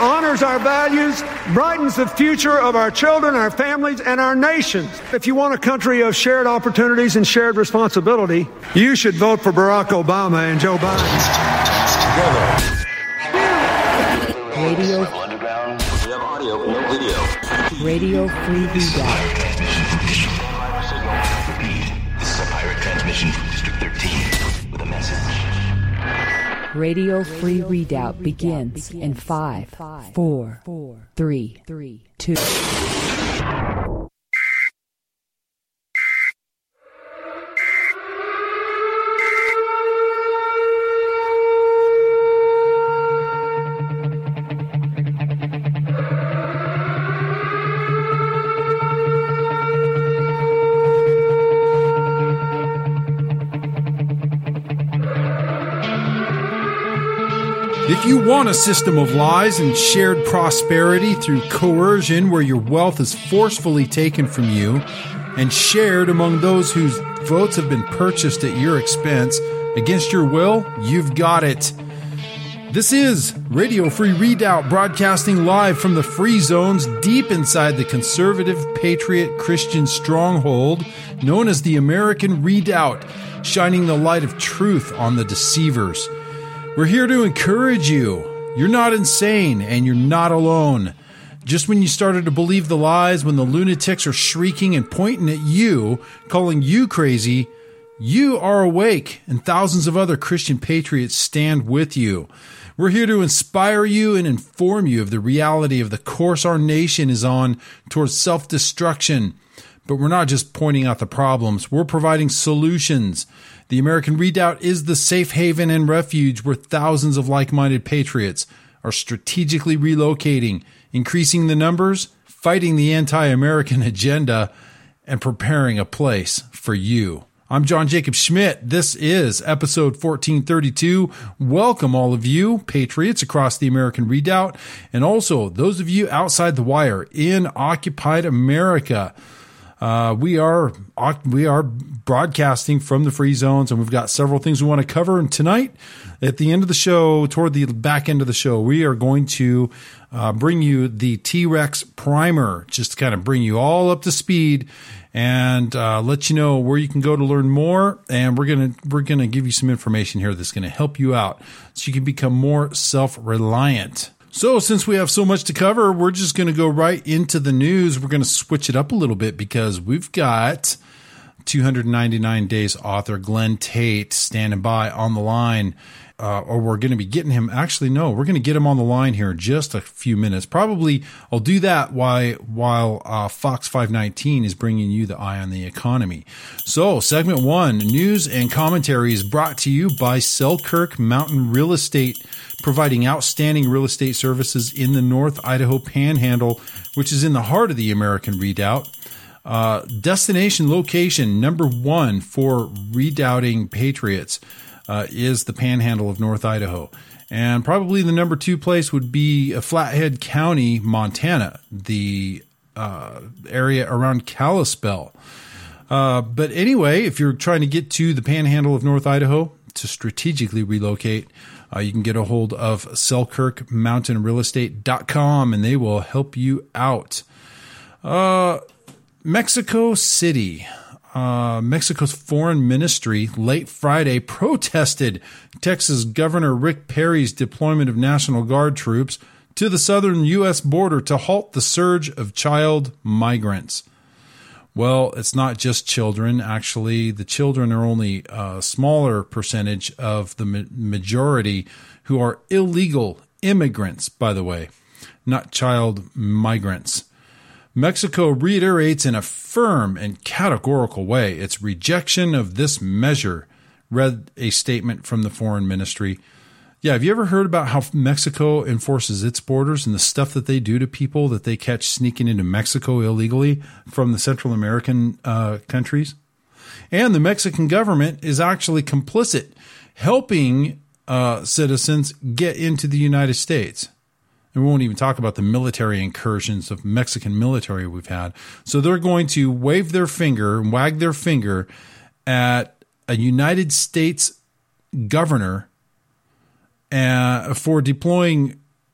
honors our values, brightens the future of our children, our families, and our nations. If you want a country of shared opportunities and shared responsibility, you should vote for Barack Obama and Joe Biden. Radio Underground. We have audio, no video. Radio Free Redoubt. This is a pirate transmission from District 13 with a message. Radio Free Redoubt begins in 5, 4, 3, 2. If you want a system of lies and shared prosperity through coercion where your wealth is forcefully taken from you and shared among those whose votes have been purchased at your expense against your will, you've got it. This is Radio Free Redoubt, broadcasting live from the free zones deep inside the conservative, patriot, Christian stronghold known as the American Redoubt, shining the light of truth on the deceivers. We're here to encourage you. You're not insane, and you're not alone. Just when you started to believe the lies, when the lunatics are shrieking and pointing at you, calling you crazy, you are awake, and thousands of other Christian patriots stand with you. We're here to inspire you and inform you of the reality of the course our nation is on towards self-destruction. But we're not just pointing out the problems, we're providing solutions. The American Redoubt is the safe haven and refuge where thousands of like-minded patriots are strategically relocating, increasing the numbers, fighting the anti-American agenda, and preparing a place for you. I'm John Jacob Schmidt. This is episode 1432. Welcome all of you, patriots across the American Redoubt, and also those of you outside the wire in occupied America. We are broadcasting from the free zones, and we've got several things we want to cover. And tonight, at the end of the show, toward the back end of the show, we are going to bring you the T-Rex primer, just to kind of bring you all up to speed and let you know where you can go to learn more. And we're gonna give you some information here that's going to help you out so you can become more self-reliant. So since we have so much to cover, we're just going to go right into the news. We're going to switch it up a little bit because we've got 299 Days author Glenn Tate standing by on the line. Or we're going to be getting him. Actually, no, we're going to get him on the line here in just a few minutes. Probably I'll do that while Fox 519 is bringing you the Eye on the Economy. So segment 1, news and commentary, is brought to you by Selkirk Mountain Real Estate, providing outstanding real estate services in the North Idaho Panhandle, which is in the heart of the American Redoubt. Destination location number 1 for redoubting patriots is the Panhandle of North Idaho. And probably the number 2 place would be Flathead County, Montana, the area around Kalispell. But anyway, if you're trying to get to the Panhandle of North Idaho to strategically relocate, you can get a hold of selkirkmountainrealestate.com, and they will help you out. Mexico City. Mexico's foreign ministry late Friday protested Texas Governor Rick Perry's deployment of National Guard troops to the southern U.S. border to halt the surge of child migrants. Well, it's not just children. Actually, the children are only a smaller percentage of the majority who are illegal immigrants, by the way, not child migrants. Mexico reiterates in a firm and categorical way its rejection of this measure, read a statement from the foreign ministry. Yeah, have you ever heard about how Mexico enforces its borders and the stuff that they do to people that they catch sneaking into Mexico illegally from the Central American countries? And the Mexican government is actually complicit, helping citizens get into the United States. And we won't even talk about the military incursions of Mexican military we've had. So they're going to wave their finger and wag their finger at a United States governor for deploying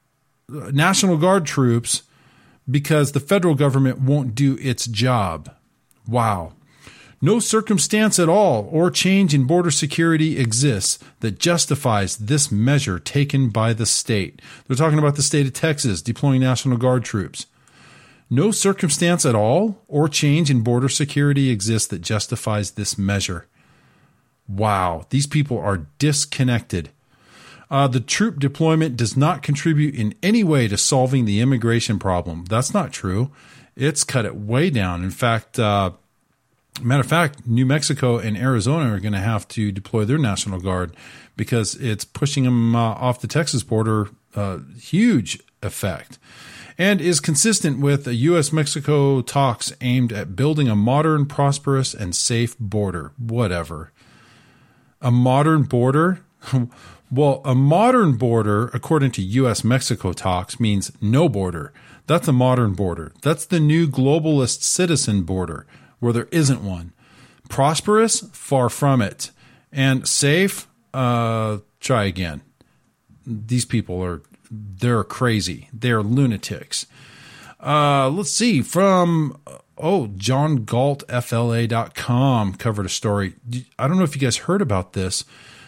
National Guard troops because the federal government won't do its job. Wow. No circumstance at all or change in border security exists that justifies this measure taken by the state. They're talking about the state of Texas deploying National Guard troops. No circumstance at all or change in border security exists that justifies this measure. Wow, these people are disconnected. The troop deployment does not contribute in any way to solving the immigration problem. That's not true. It's cut it way down. In fact, matter of fact, New Mexico and Arizona are going to have to deploy their National Guard because it's pushing them off the Texas border, huge effect, and is consistent with the U.S.-Mexico talks aimed at building a modern, prosperous, and safe border. Whatever. A modern border? Well, a modern border, according to U.S.-Mexico talks, means no border. That's a modern border. That's the new globalist citizen border, where there isn't one. Prosperous? Far from it. And safe? Try again. These people they're crazy. They're lunatics. Let's see. From, JohnGaltFLA.com covered a story. I don't know if you guys heard about this.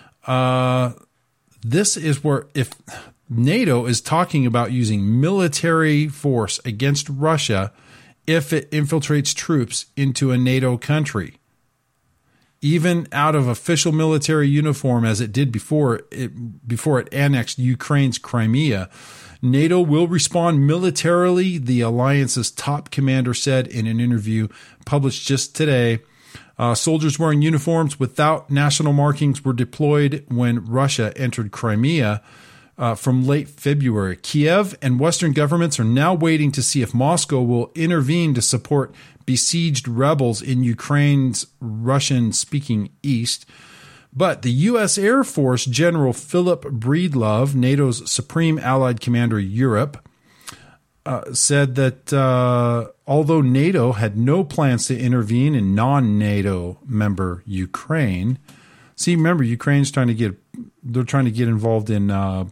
This is where if NATO is talking about using military force against Russia if it infiltrates troops into a NATO country, even out of official military uniform as it did before it annexed Ukraine's Crimea, NATO will respond militarily, the alliance's top commander said in an interview published just today. Soldiers wearing uniforms without national markings were deployed when Russia entered Crimea from late February. Kiev and Western governments are now waiting to see if Moscow will intervene to support besieged rebels in Ukraine's Russian-speaking east. But the U.S. Air Force General Philip Breedlove, NATO's supreme allied commander Europe, said that although NATO had no plans to intervene in non-NATO member Ukraine, see, remember, Ukraine's trying to get involved in the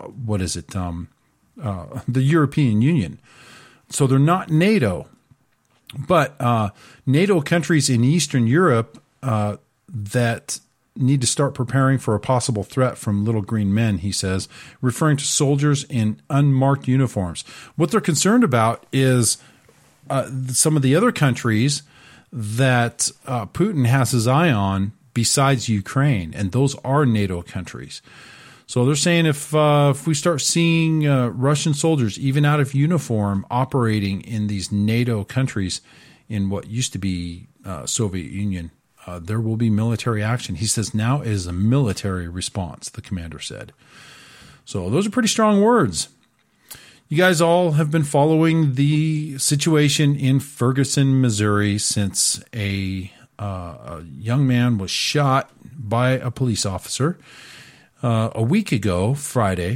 European Union. So they're not NATO, but NATO countries in Eastern Europe that need to start preparing for a possible threat from little green men, he says, referring to soldiers in unmarked uniforms. What they're concerned about is some of the other countries that Putin has his eye on besides Ukraine, and those are NATO countries. So they're saying if we start seeing Russian soldiers, even out of uniform, operating in these NATO countries in what used to be Soviet Union, there will be military action. He says now is a military response, the commander said. So those are pretty strong words. You guys all have been following the situation in Ferguson, Missouri, since a young man was shot by a police officer a week ago, Friday.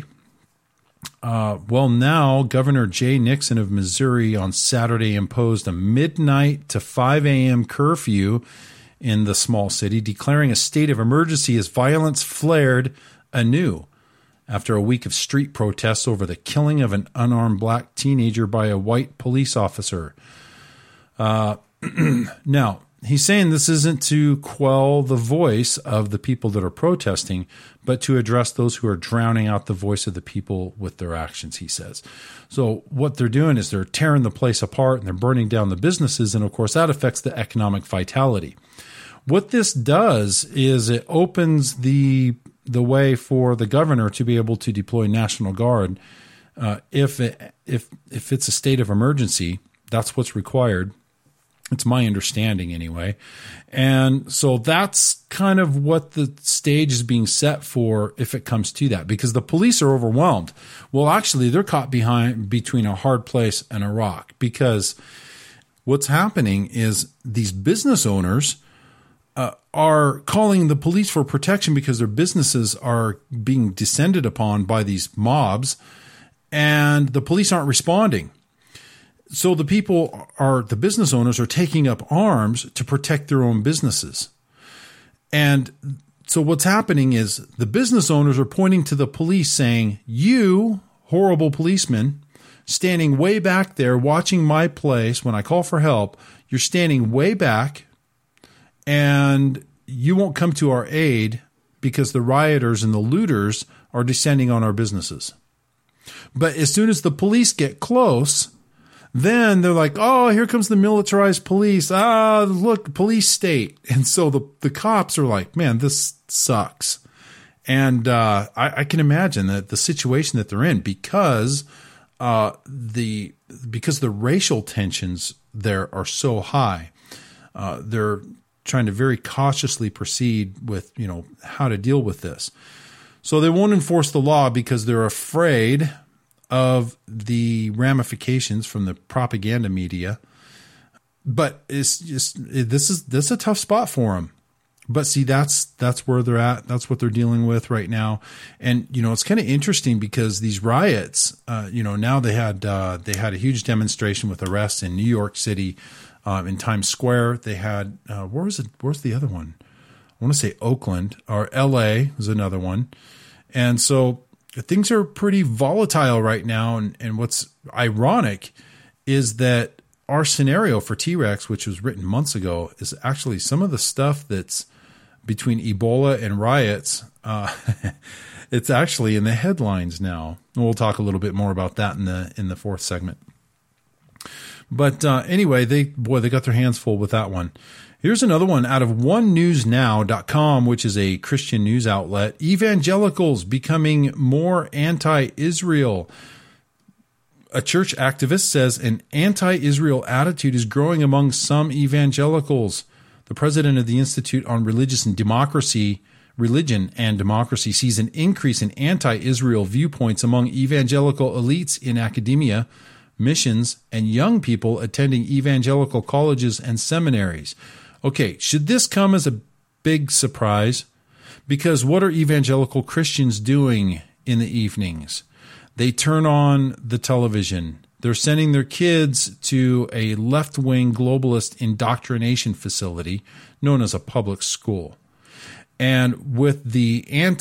Now Governor Jay Nixon of Missouri on Saturday imposed a midnight to 5 a.m. curfew in the small city, declaring a state of emergency as violence flared anew after a week of street protests over the killing of an unarmed black teenager by a white police officer. Now, he's saying this isn't to quell the voice of the people that are protesting, but to address those who are drowning out the voice of the people with their actions, he says. So what they're doing is they're tearing the place apart and they're burning down the businesses, and of course that affects the economic vitality. What this does is it opens the way for the governor to be able to deploy National Guard if it's a state of emergency. That's what's required. It's my understanding anyway. And so that's kind of what the stage is being set for if it comes to that, because the police are overwhelmed. Well, actually, they're caught between a hard place and a rock, because what's happening is these business owners are calling the police for protection because their businesses are being descended upon by these mobs, and the police aren't responding. So the business owners are taking up arms to protect their own businesses. And so what's happening is the business owners are pointing to the police saying, you horrible policemen standing way back there watching my place. When I call for help, you're standing way back and you won't come to our aid because the rioters and the looters are descending on our businesses. But as soon as the police get close, then they're like, oh, here comes the militarized police. Ah, look, police state. And so the cops are like, man, this sucks. And I can imagine that the situation that they're in because the racial tensions there are so high. They're trying to very cautiously proceed with, how to deal with this. So they won't enforce the law because they're afraid of the ramifications from the propaganda media. But it's just, this is a tough spot for them. But see, that's where they're at. That's what they're dealing with right now. And, it's kind of interesting because these riots, now they had a huge demonstration with arrests in New York City, in Times Square. They had, where's the other one? I want to say Oakland, or LA is another one. And so things are pretty volatile right now. And what's ironic is that our scenario for T-Rex, which was written months ago, is actually some of the stuff that's between Ebola and riots. It's actually in the headlines now. And we'll talk a little bit more about that in the fourth segment. But anyway, they got their hands full with that one. Here's another one out of onenewsnow.com, which is a Christian news outlet. Evangelicals becoming more anti-Israel. A church activist says an anti-Israel attitude is growing among some evangelicals. The president of the Institute on Religion and Democracy sees an increase in anti-Israel viewpoints among evangelical elites in academia, missions, and young people attending evangelical colleges and seminaries. Okay, should this come as a big surprise? Because what are evangelical Christians doing in the evenings? They turn on the television. They're sending their kids to a left-wing globalist indoctrination facility known as a public school. And with the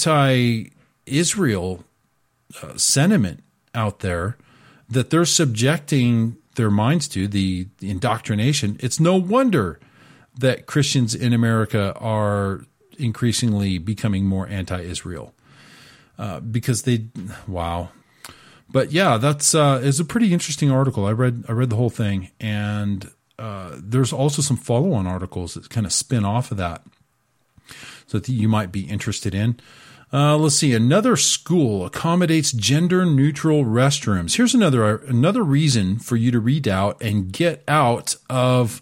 anti-Israel sentiment out there that they're subjecting their minds to, the indoctrination, it's no wonder that Christians in America are increasingly becoming more anti-Israel because wow. But yeah, that's is a pretty interesting article. I read the whole thing, and there's also some follow-on articles that kind of spin off of that, so that you might be interested in. Let's see. Another school accommodates gender-neutral restrooms. Here's another reason for you to read out and get out of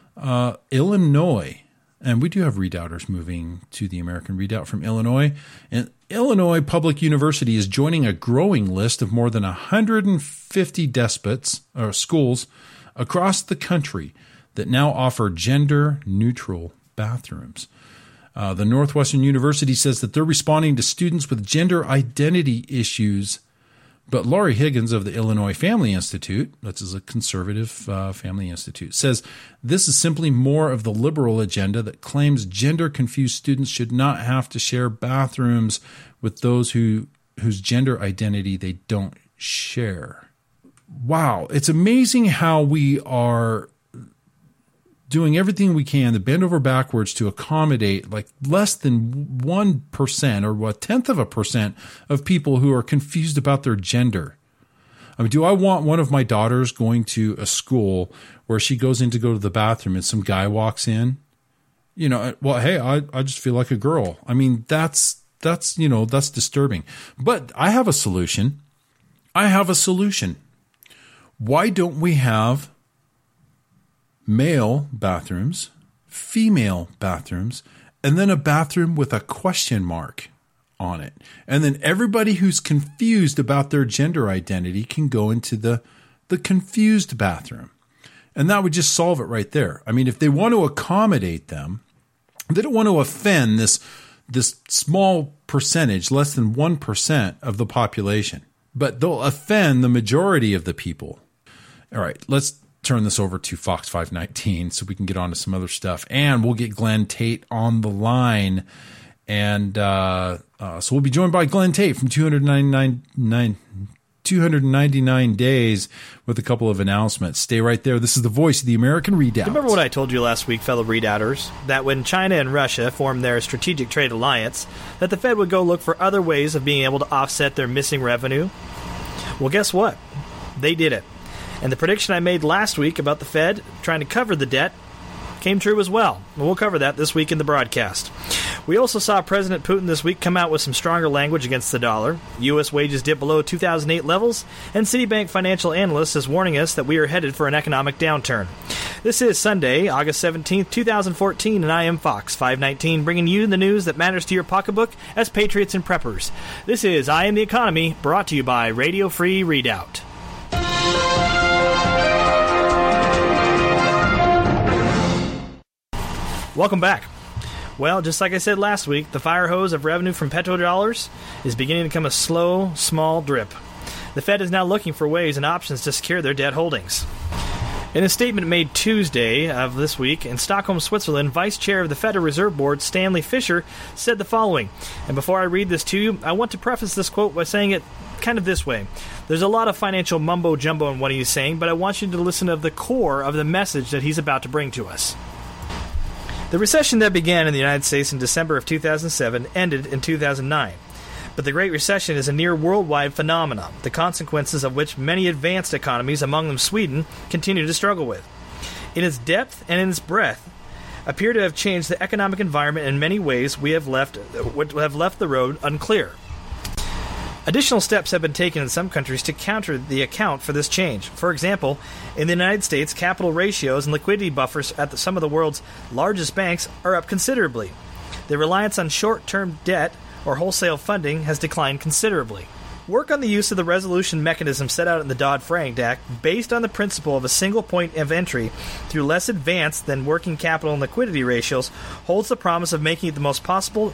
Illinois. And we do have readouters moving to the American Readout from Illinois. And Illinois Public University is joining a growing list of more than 150 despots or schools across the country that now offer gender-neutral bathrooms. The Northwestern University says that they're responding to students with gender identity issues. But Laurie Higgins of the Illinois Family Institute, that's a conservative family institute, says this is simply more of the liberal agenda that claims gender-confused students should not have to share bathrooms with those whose gender identity they don't share. Wow, it's amazing how we are doing everything we can to bend over backwards to accommodate like less than 1% or 0.1% of people who are confused about their gender. I mean, do I want one of my daughters going to a school where she goes in to go to the bathroom and some guy walks in? Well, hey, I just feel like a girl. I mean, that's disturbing. But I have a solution. Why don't we have male bathrooms, female bathrooms, and then a bathroom with a question mark on it? And then everybody who's confused about their gender identity can go into the confused bathroom. And that would just solve it right there. I mean, if they want to accommodate them, they don't want to offend this small percentage, less than 1% of the population, but they'll offend the majority of the people. All right, let's turn this over to Fox 519 so we can get on to some other stuff. And we'll get Glenn Tate on the line. And so we'll be joined by Glenn Tate from 299 299 days with a couple of announcements. Stay right there. This is the voice of the American Redoubt. Remember what I told you last week, fellow Redoubters, that when China and Russia formed their strategic trade alliance, that the Fed would go look for other ways of being able to offset their missing revenue? Well, guess what? They did it. And the prediction I made last week about the Fed trying to cover the debt came true as well. We'll cover that this week in the broadcast. We also saw President Putin this week come out with some stronger language against the dollar. U.S. wages dip below 2008 levels, and Citibank financial analyst is warning us that we are headed for an economic downturn. This is Sunday, August 17th, 2014, and I am Fox 519, bringing you the news that matters to your pocketbook as patriots and preppers. This is I Am the Economy, brought to you by Radio Free Redoubt. Welcome back. Well, just like I said last week, the fire hose of revenue from petrodollars is beginning to become a slow, small drip. The Fed is now looking for ways and options to secure their debt holdings. In a statement made Tuesday of this week in Stockholm, Switzerland, Vice Chair of the Federal Reserve Board, Stanley Fischer, said the following. And before I read this to you, I want to preface this quote by saying it kind of this way. There's a lot of financial mumbo-jumbo in what he's saying, but I want you to listen to the core of the message that he's about to bring to us. The recession that began in the United States in December of 2007 ended in 2009. But the Great Recession is a near worldwide phenomenon, the consequences of which many advanced economies, among them Sweden, continue to struggle with. In its depth and in its breadth, appear to have changed the economic environment in many ways we have left the road unclear. Additional steps have been taken in some countries to counter the account for this change. For example, in the United States, capital ratios and liquidity buffers at some of the world's largest banks are up considerably. The reliance on short-term debt or wholesale funding has declined considerably. Work on the use of the resolution mechanism set out in the Dodd-Frank Act, based on the principle of a single point of entry through less advanced than working capital and liquidity ratios, holds the promise of making it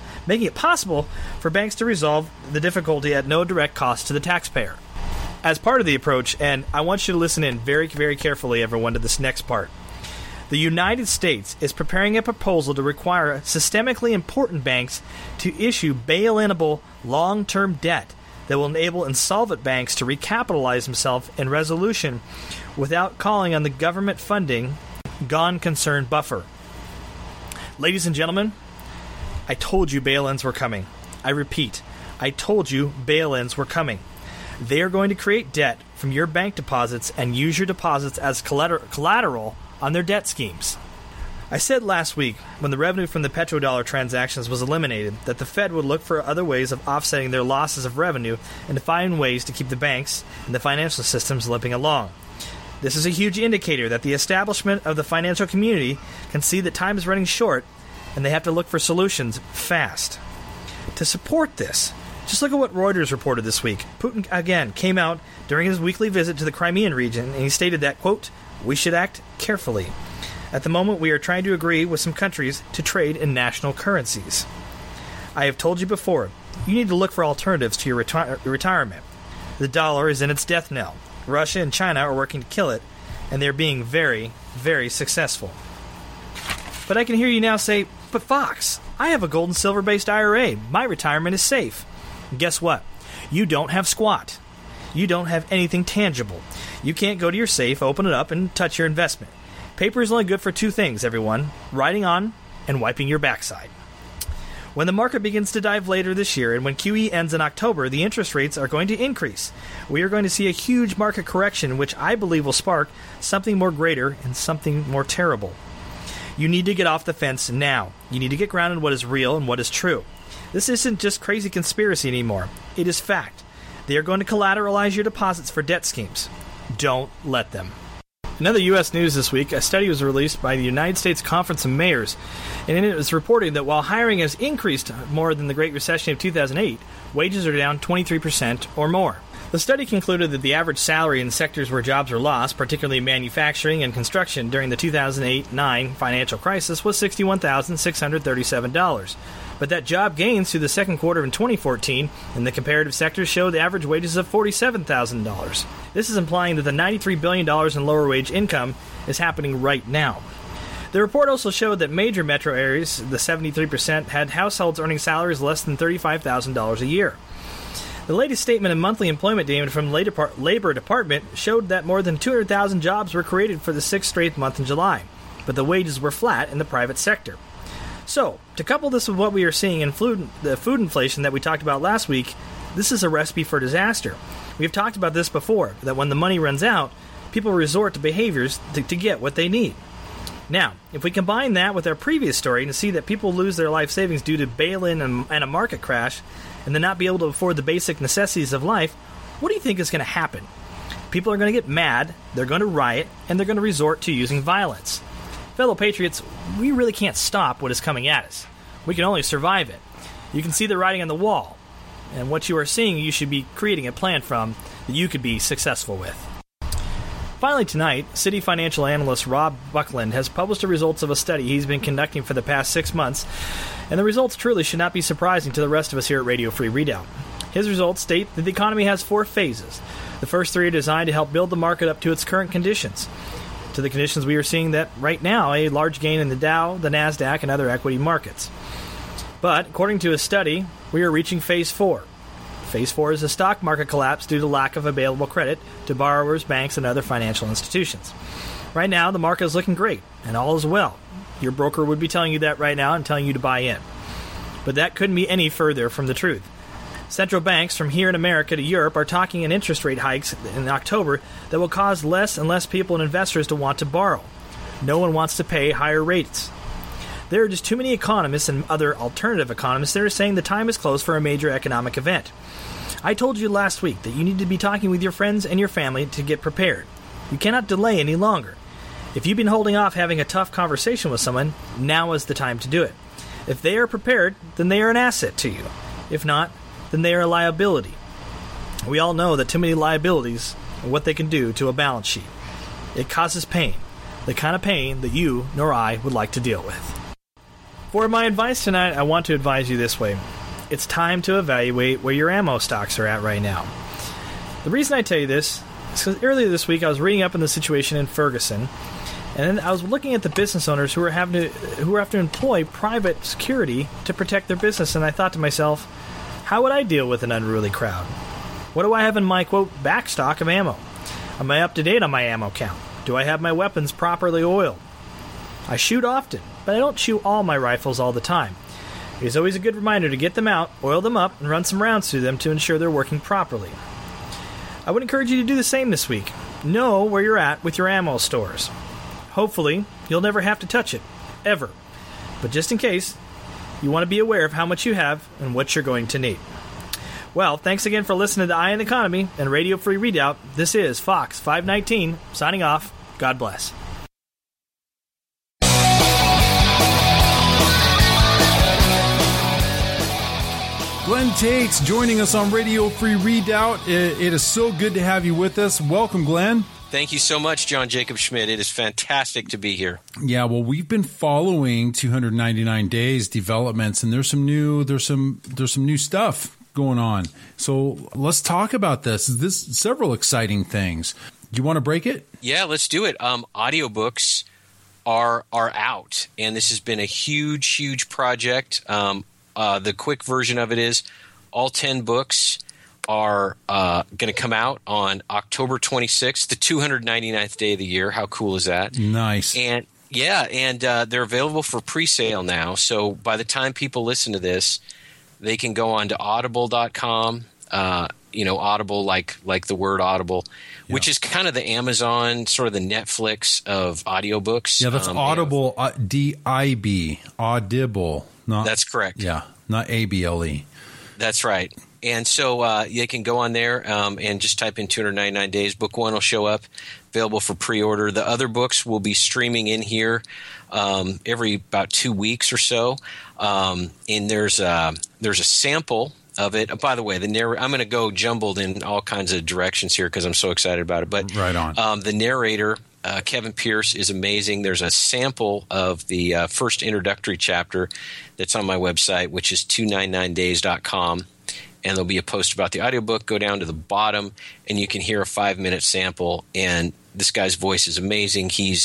possible for banks to resolve the difficulty at no direct cost to the taxpayer. As part of the approach, and I want you to listen in very, very carefully, everyone, to this next part. The United States is preparing a proposal to require systemically important banks to issue bail-inable long-term debt that will enable insolvent banks to recapitalize themselves in resolution without calling on the government funding gone concern buffer. Ladies and gentlemen, I told you bail-ins were coming. I repeat, I told you bail-ins were coming. They are going to create debt from your bank deposits and use your deposits as collateral on their debt schemes. I said last week, when the revenue from the petrodollar transactions was eliminated, that the Fed would look for other ways of offsetting their losses of revenue and to find ways to keep the banks and the financial systems limping along. This is a huge indicator that the establishment of the financial community can see that time is running short and they have to look for solutions fast. To support this, just look at what Reuters reported this week. Putin, again, came out during his weekly visit to the Crimean region and he stated that, quote, "We should act carefully. At the moment, we are trying to agree with some countries to trade in national currencies. I have told you before, you need to look for alternatives to your retirement. The dollar is in its death knell. Russia and China are working to kill it, and they're being very, very successful." But I can hear you now say, "But Fox, I have a gold and silver-based IRA. My retirement is safe." And guess what? You don't have squat. You don't have anything tangible. You can't go to your safe, open it up, and touch your investment. Paper is only good for two things, everyone: writing on and wiping your backside. When the market begins to dive later this year and when QE ends in October, the interest rates are going to increase. We are going to see a huge market correction, which I believe will spark something more greater and something more terrible. You need to get off the fence now. You need to get grounded in what is real and what is true. This isn't just crazy conspiracy anymore. It is fact. They are going to collateralize your deposits for debt schemes. Don't let them. In other U.S. news this week, a study was released by the United States Conference of Mayors, and in it was reported that while hiring has increased more than the Great Recession of 2008, wages are down 23% or more. The study concluded that the average salary in sectors where jobs were lost, particularly manufacturing and construction, during the 2008-09 financial crisis was $61,637. But that job gains through the second quarter in 2014 in the comparative sectors showed the average wages of $47,000. This is implying that the $93 billion in lower wage income is happening right now. The report also showed that major metro areas, the 73%, had households earning salaries less than $35,000 a year. The latest statement of monthly employment data from the Labor Department showed that more than 200,000 jobs were created for the 6th straight month in July, but the wages were flat in the private sector. So, to couple this with what we are seeing in the food inflation that we talked about last week, this is a recipe for disaster. We've talked about this before, that when the money runs out, people resort to behaviors to get what they need. Now, if we combine that with our previous story and see that people lose their life savings due to bail-in and a market crash, and then not be able to afford the basic necessities of life, what do you think is going to happen? People are going to get mad, they're going to riot, and they're going to resort to using violence. Fellow patriots, we really can't stop what is coming at us. We can only survive it. You can see the writing on the wall, and what you are seeing you should be creating a plan from that you could be successful with. Finally tonight, Citi financial analyst Rob Buckland has published the results of a study he's been conducting for the past 6 months, and the results truly should not be surprising to the rest of us here at Radio Free Redoubt. His results state that the economy has 4 phases. The first 3 are designed to help build the market up to its current conditions. To the conditions we are seeing that right now, a large gain in the Dow, the NASDAQ, and other equity markets. But, according to a study, we are reaching Phase 4. Phase 4 is a stock market collapse due to lack of available credit to borrowers, banks, and other financial institutions. Right now, the market is looking great, and all is well. Your broker would be telling you that right now and telling you to buy in. But that couldn't be any further from the truth. Central banks from here in America to Europe are talking in interest rate hikes in October that will cause less and less people and investors to want to borrow. No one wants to pay higher rates. There are just too many economists and other alternative economists that are saying the time is close for a major economic event. I told you last week that you need to be talking with your friends and your family to get prepared. You cannot delay any longer. If you've been holding off having a tough conversation with someone, now is the time to do it. If they are prepared, then they are an asset to you. If not, then they are a liability. We all know that too many liabilities and what they can do to a balance sheet. It causes pain, the kind of pain that you nor I would like to deal with. For my advice tonight, I want to advise you this way. It's time to evaluate where your ammo stocks are at right now. The reason I tell you this is because earlier this week I was reading up on the situation in Ferguson, and then I was looking at the business owners who have to employ private security to protect their business, and I thought to myself, how would I deal with an unruly crowd? What do I have in my, quote, back stock of ammo? Am I up to date on my ammo count? Do I have my weapons properly oiled? I shoot often, but I don't shoot all my rifles all the time. It is always a good reminder to get them out, oil them up, and run some rounds through them to ensure they're working properly. I would encourage you to do the same this week. Know where you're at with your ammo stores. Hopefully, you'll never have to touch it, ever. But just in case, you want to be aware of how much you have and what you're going to need. Well, thanks again for listening to Eye on the Economy and Radio Free Redoubt. This is Fox 519, signing off. God bless. Glenn Tates joining us on Radio Free Redoubt. It is so good to have you with us. Welcome, Glenn. Thank you so much, John Jacob Schmidt. It is fantastic to be here. Yeah, well, we've been following 299 Days developments, and there's some new stuff going on. So let's talk about this. There's several exciting things. Do you want to break it? Yeah, let's do it. Audiobooks are out, and this has been a huge project. The quick version of it is all 10 books are going to come out on October 26th, the 299th day of the year. How cool is that? Nice. And they're available for pre-sale now. So by the time people listen to this, they can go on to audible.com, Audible like the word audible, which is kind of the Amazon, sort of the Netflix of audiobooks. Yeah, that's Audible, D-I-B, Audible. That's correct. Yeah, not A-B-L-E. That's right. And so you can go on there and just type in 299 days. Book 1 will show up, available for pre-order. The other books will be streaming in here every about 2 weeks or so. And there's a sample of it. By the way, I'm going to go jumbled in all kinds of directions here because I'm so excited about it. But right on. The narrator, Kevin Pierce, is amazing. There's a sample of the first introductory chapter that's on my website, which is 299days.com. And there'll be a post about the audiobook. Go down to the bottom, and you can hear a 5-minute sample. And this guy's voice is amazing. He's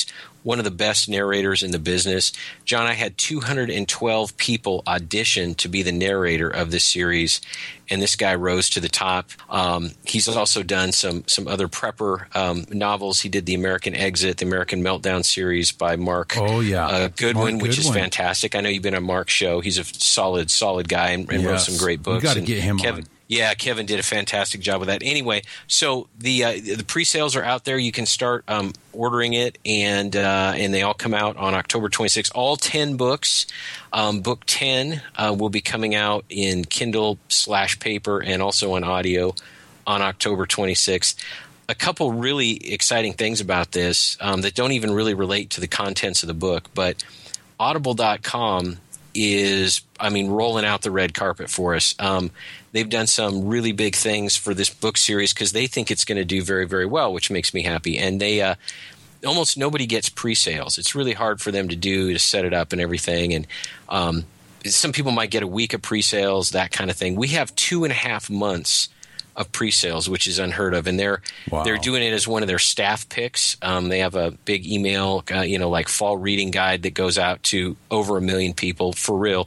one of the best narrators in the business. John, I had 212 people audition to be the narrator of this series, and this guy rose to the top. He's also done some other prepper novels. He did the American Exit, the American Meltdown series by Mark Goodwin, which is fantastic. I know you've been on Mark's show. He's a solid guy and wrote some great books. You got to get him on. Yeah, Kevin did a fantastic job with that. Anyway, so the pre-sales are out there. You can start ordering it, and they all come out on October 26th. All 10 books. Book 10 will be coming out in Kindle/paper and also on audio on October 26th. A couple really exciting things about this that don't even really relate to the contents of the book, but Audible.com is, rolling out the red carpet for us. They've done some really big things for this book series because they think it's going to do very, very well, which makes me happy. And they almost nobody gets pre-sales. It's really hard for them to set it up and everything. And some people might get a week of pre-sales, that kind of thing. We have 2.5 months of pre-sales, which is unheard of, and they're doing it as one of their staff picks. They have a big email, like fall reading guide that goes out to over 1 million people for real,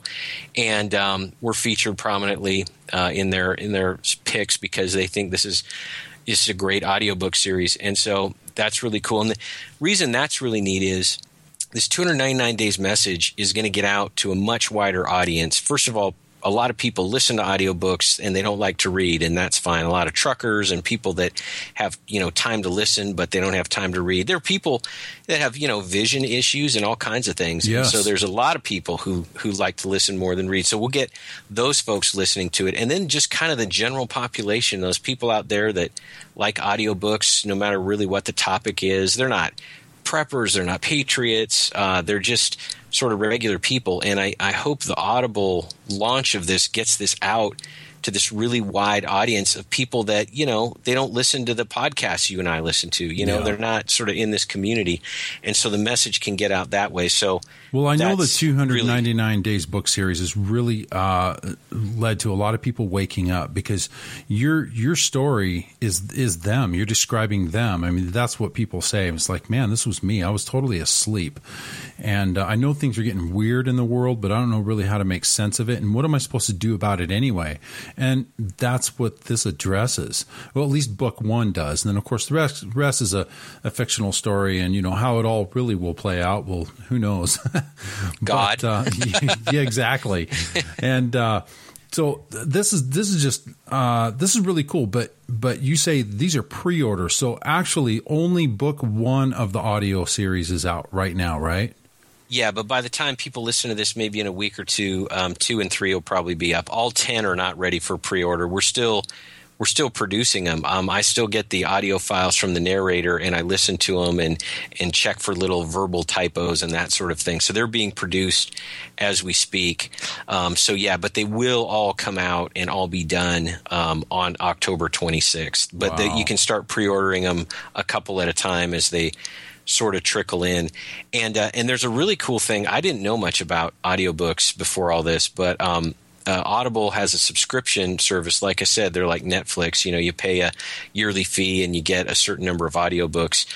and we're featured prominently in their picks because they think this is a great audiobook series, and so that's really cool. And the reason that's really neat is this 299 Days message is going to get out to a much wider audience. First of all, a lot of people listen to audiobooks and they don't like to read, and that's fine. A lot of truckers and people that have, time to listen, but they don't have time to read. There are people that have, vision issues and all kinds of things. Yes. So there's a lot of people who like to listen more than read. So we'll get those folks listening to it. And then just kind of the general population, those people out there that like audiobooks, no matter really what the topic is. They're not preppers, they're not patriots, they're just sort of regular people, and I hope the Audible launch of this gets this out to this really wide audience of people that, they don't listen to the podcasts you and I listen to. They're not sort of in this community, and so the message can get out that way. So, well, I know the 299 Days book series has really led to a lot of people waking up because your story is them. You're describing them. That's what people say. It's like, man, this was me. I was totally asleep. And I know things are getting weird in the world, but I don't know really how to make sense of it. And what am I supposed to do about it anyway? And that's what this addresses. Well, at least book 1 does. And then, of course, the rest is a fictional story. And, how it all really will play out, well, who knows? God. Yeah, exactly. And so this is just this is really cool. But you say these are pre-orders. So actually only book 1 of the audio series is out right now, right? Yeah, but by the time people listen to this, maybe in a week or two, 2 and 3 will probably be up. All 10 are not ready for pre-order. We're still producing them. I still get the audio files from the narrator, and I listen to them and check for little verbal typos and that sort of thing. So they're being produced as we speak. But they will all come out and all be done on October 26th. But you can start pre-ordering them a couple at a time as they sort of trickle in. And there's a really cool thing. I didn't know much about audiobooks before all this, but Audible has a subscription service. Like I said, they're like Netflix. You pay a yearly fee and you get a certain number of audiobooks.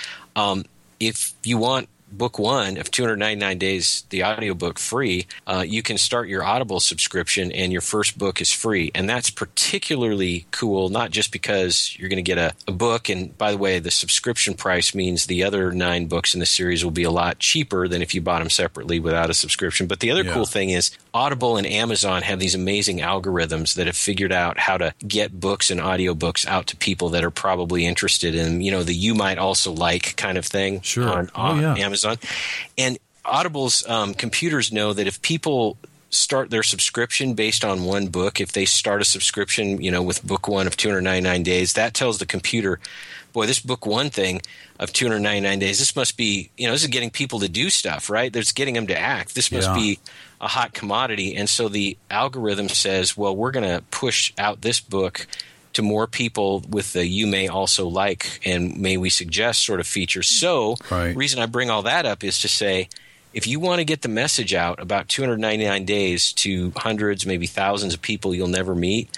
If you want book 1 of 299 Days, the audiobook free, you can start your Audible subscription and your first book is free. And that's particularly cool, not just because you're going to get a book. And by the way, the subscription price means the other 9 books in the series will be a lot cheaper than if you bought them separately without a subscription. But the other cool thing is Audible and Amazon have these amazing algorithms that have figured out how to get books and audiobooks out to people that are probably interested in, the you might also like kind of thing on Amazon. And Audible's computers know that if people start their subscription based on one book, if they start a subscription, with book 1 of 299 Days, that tells the computer, boy, this book 1 thing of 299 Days, this must be, this is getting people to do stuff, right? That's getting them to act. This must be a hot commodity. And so the algorithm says, well, we're going to push out this book to more people with the you may also like and may we suggest sort of feature. So the reason I bring all that up is to say, if you want to get the message out about 299 Days to hundreds, maybe thousands of people you'll never meet,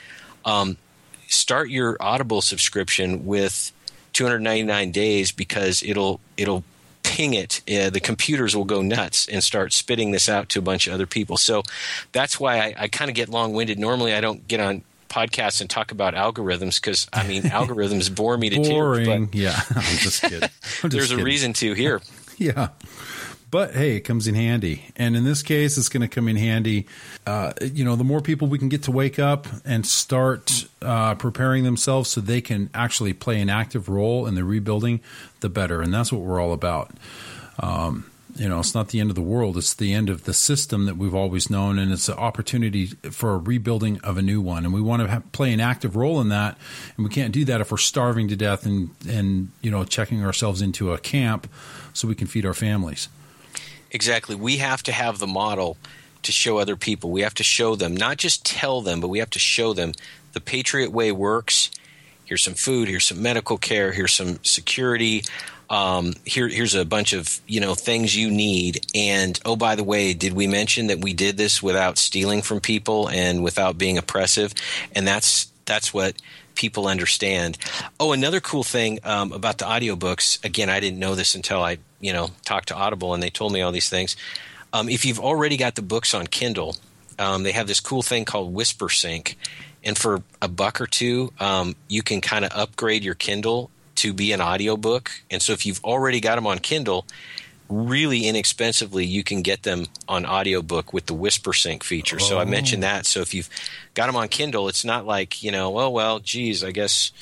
start your Audible subscription with 299 Days because it'll ping it, the computers will go nuts and start spitting this out to a bunch of other people. So that's why I kind of get long-winded. Normally I don't get on podcasts and talk about algorithms because, I mean, algorithms bore me to tears. But yeah, I'm just kidding. There's a reason to here. Yeah. But hey, it comes in handy. And in this case, it's going to come in handy. The more people we can get to wake up and start preparing themselves so they can actually play an active role in the rebuilding, the better. And that's what we're all about. It's not the end of the world. It's the end of the system that we've always known. And it's an opportunity for a rebuilding of a new one. And we want to play an active role in that. And we can't do that if we're starving to death and checking ourselves into a camp so we can feed our families. Exactly. We have to have the model to show other people. We have to show them, not just tell them, but we have to show them the Patriot Way works. Here's some food. Here's some medical care. Here's some security. Here's a bunch of things you need. And oh, by the way, did we mention that we did this without stealing from people and without being oppressive? And that's what people understand. Oh, another cool thing about the audiobooks. Again, I didn't know this until I talked to Audible and they told me all these things. If you've already got the books on Kindle, they have this cool thing called Whisper Sync. And for $1 or $2, you can kind of upgrade your Kindle to be an audiobook. And so if you've already got them on Kindle, really inexpensively, you can get them on audiobook with the Whisper Sync feature. So I mentioned that. So if you've got them on Kindle, it's not like, geez, I guess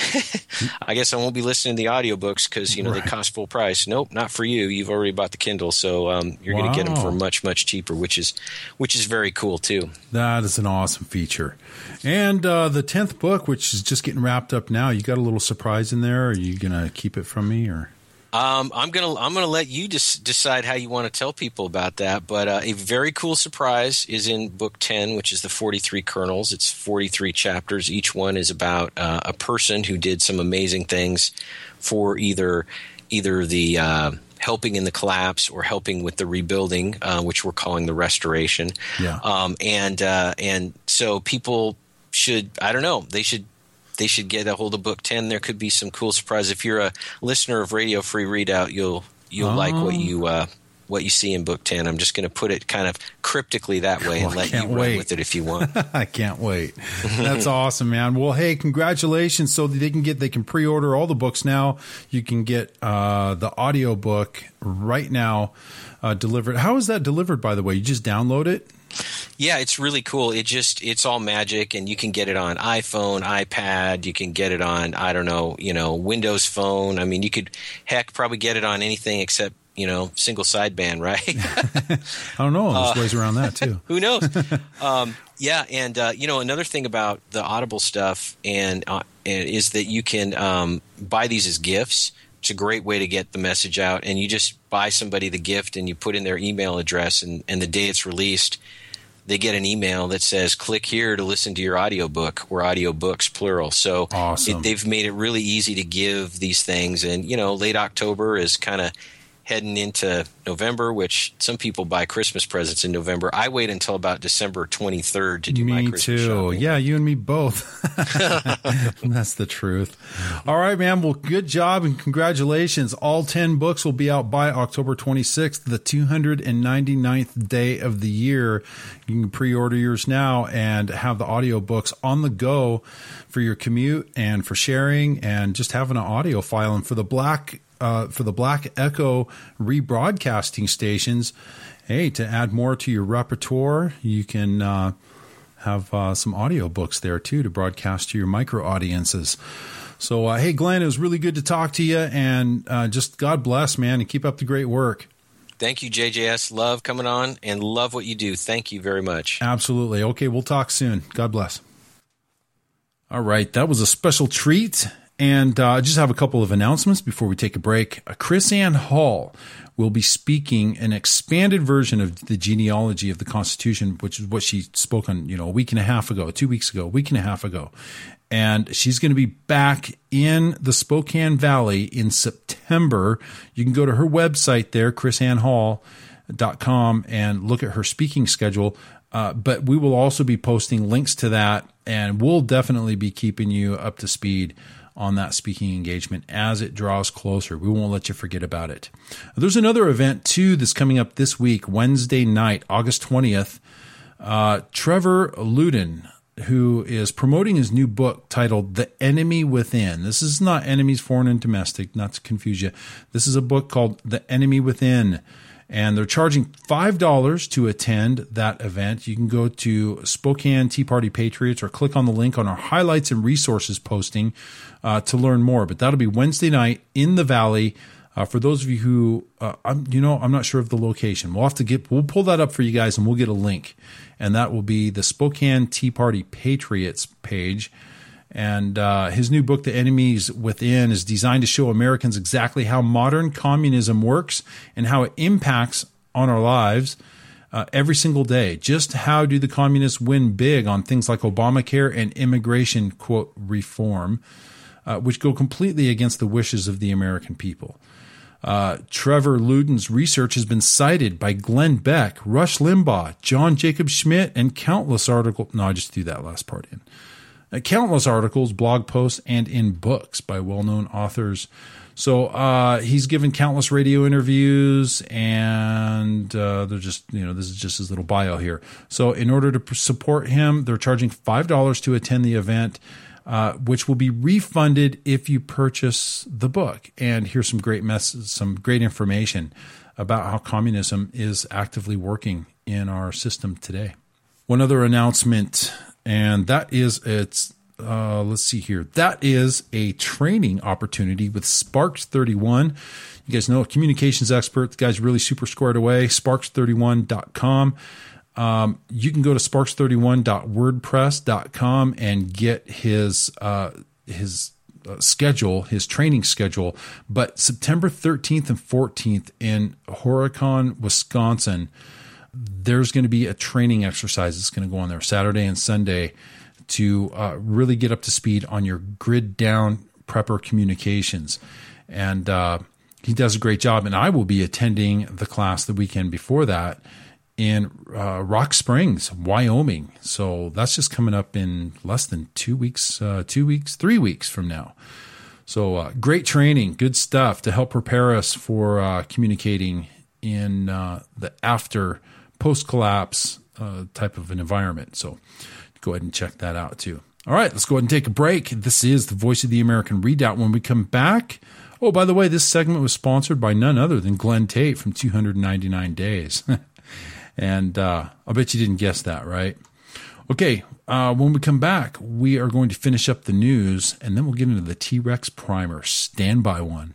I won't be listening to the audiobooks because, they cost full price. Nope, not for you. You've already bought the Kindle. So you're going to get them for much, much cheaper, which is very cool too. That is an awesome feature. And the 10th book, which is just getting wrapped up now, you got a little surprise in there? Are you going to keep it from me or? I'm gonna let you decide how you want to tell people about that. But a very cool surprise is in book 10, which is the 43 Kernels. It's 43 chapters. Each one is about a person who did some amazing things for either the helping in the collapse or helping with the rebuilding, which we're calling the restoration. Yeah. And so people should, they should get a hold of book 10. There could be some cool surprises. If you're a listener of Radio Free Readout, you'll like what you see in book 10. I'm just going to put it kind of cryptically that way and let you run with it if you want. I can't wait. That's awesome, man. Well, hey, congratulations. So they can pre-order all the books now. You can get the audio book right now delivered. How is that delivered, by the way? You just download it? Yeah, it's really cool. It's all magic, and you can get it on iPhone, iPad. You can get it on, Windows Phone. I mean, you could, probably get it on anything except, single sideband, right? I don't know. There's ways around that too. Who knows? Another thing about the Audible stuff is that you can buy these as gifts. It's a great way to get the message out, and you just buy somebody the gift and you put in their email address, and the day it's released, they get an email that says, click here to listen to your audiobook, or audiobooks, plural. So awesome. They've made it really easy to give these things. And, late October is kind of heading into November, which some people buy Christmas presents in November. I wait until about December 23rd to do my Christmas shopping. Me too. Yeah, you and me both. That's the truth. All right, man. Well, good job and congratulations. All 10 books will be out by October 26th, the 299th day of the year. You can pre-order yours now and have the audiobooks on the go for your commute and for sharing and just having an audio file. And for the Black Echo rebroadcasting stations, hey, to add more to your repertoire, you can have some audiobooks there too to broadcast to your micro audiences. So, hey, Glenn, it was really good to talk to you, and just God bless, man, and keep up the great work. Thank you, JJS. Love coming on and love what you do. Thank you very much. Absolutely. Okay, we'll talk soon. God bless. All right, that was a special treat. And I just have a couple of announcements before we take a break. KrisAnne Hall will be speaking an expanded version of the genealogy of the Constitution, which is what she spoke on, 2 weeks ago. And she's going to be back in the Spokane Valley in September. You can go to her website there, KrisAnneHall.com, and look at her speaking schedule. But we will also be posting links to that, and we'll definitely be keeping you up to speed on that speaking engagement as it draws closer. We won't let you forget about it. There's another event, too, that's coming up this week, Wednesday night, August 20th. Trevor Luden, who is promoting his new book titled The Enemy Within. This is not Enemies Foreign and Domestic, not to confuse you. This is a book called The Enemy Within. And they're charging $5 to attend that event. You can go to Spokane Tea Party Patriots or click on the link on our highlights and resources posting to learn more. But that'll be Wednesday night in the Valley. For those of you who, I'm not sure of the location. We'll pull that up for you guys and we'll get a link. And that will be the Spokane Tea Party Patriots page. And his new book, The Enemies Within, is designed to show Americans exactly how modern communism works and how it impacts on our lives every single day. Just how do the communists win big on things like Obamacare and immigration, quote, reform, which go completely against the wishes of the American people. Trevor Luden's research has been cited by Glenn Beck, Rush Limbaugh, John Jacob Schmidt, and countless articles. No, I just threw that last part in. Countless articles, blog posts, and in books by well-known authors. So he's given countless radio interviews, and they're just, this is just his little bio here. So in order to support him, they're charging $5 to attend the event, which will be refunded if you purchase the book. And here's some great some great information about how communism is actively working in our system today. One other announcement. And that is, let's see here. That is a training opportunity with Sparks 31. You guys know a communications expert. The guy's really super squared away. Sparks31.com. You can go to sparks31.wordpress.com and get his schedule, his training schedule. But September 13th and 14th in Horicon, Wisconsin, there's going to be a training exercise that's going to go on there Saturday and Sunday to really get up to speed on your grid down prepper communications. And he does a great job. And I will be attending the class the weekend before that in Rock Springs, Wyoming. So that's just coming up in less than 3 weeks from now. So great training, good stuff to help prepare us for communicating in the after post-collapse type of an environment. So go ahead and check that out too. All right, let's go ahead and take a break. This is the Voice of the American Redoubt. When we come back, oh, by the way, this segment was sponsored by none other than Glenn Tate from 299 Days. And I bet you didn't guess that, right? Okay, when we come back, we are going to finish up the news, and then we'll get into the T-Rex primer. Stand by one.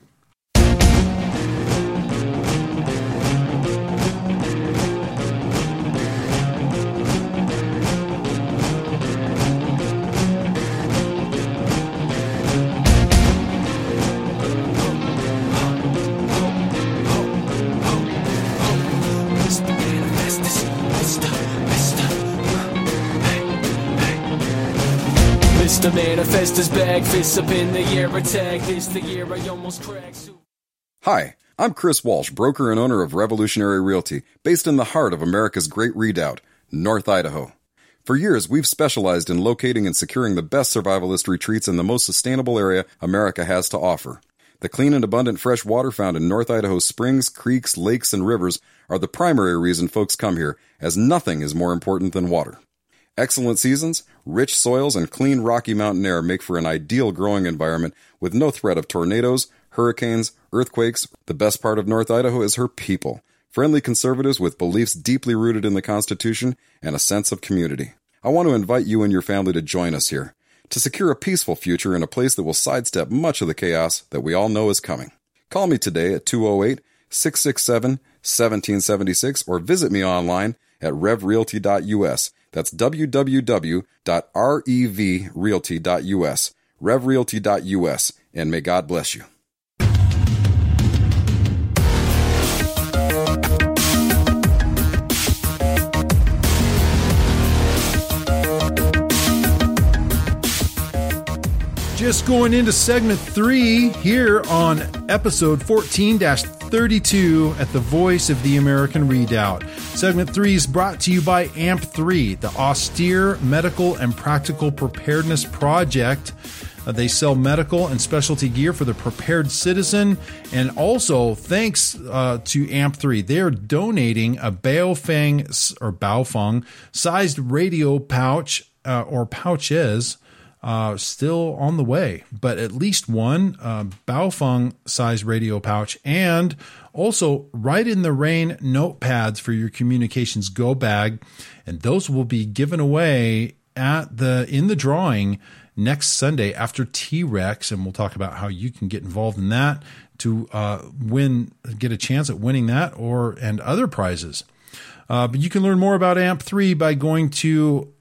Mr. Manifest is back, fists up in the air, attack. This the year I almost cracked. Hi, I'm Chris Walsh, broker and owner of Revolutionary Realty, based in the heart of America's Great Redoubt, North Idaho. For years, we've specialized in locating and securing the best survivalist retreats in the most sustainable area America has to offer. The clean and abundant fresh water found in North Idaho's springs, creeks, lakes, and rivers are the primary reason folks come here, as nothing is more important than water. Excellent seasons, rich soils, and clean Rocky Mountain air make for an ideal growing environment with no threat of tornadoes, hurricanes, earthquakes. The best part of North Idaho is her people. Friendly conservatives with beliefs deeply rooted in the Constitution and a sense of community. I want to invite you and your family to join us here to secure a peaceful future in a place that will sidestep much of the chaos that we all know is coming. Call me today at 208-667-1776 or visit me online at revrealty.us. That's www.revrealty.us, revrealty.us, and may God bless you. Just going into segment 3 here on episode 14-32 at the Voice of the American Redoubt. Segment 3 is brought to you by AMP3, the austere medical and practical preparedness project They sell medical and specialty gear for the prepared citizen. And also, thanks to AMP3, they are donating a Baofeng sized radio pouch or pouches. Still on the way, but at least one Baofeng size radio pouch, and also Ride in the Rain notepads for your communications go bag, and those will be given away in the drawing next Sunday after T-Rex, and we'll talk about how you can get involved in that to get a chance at winning that and other prizes. But you can learn more about AMP3 by going to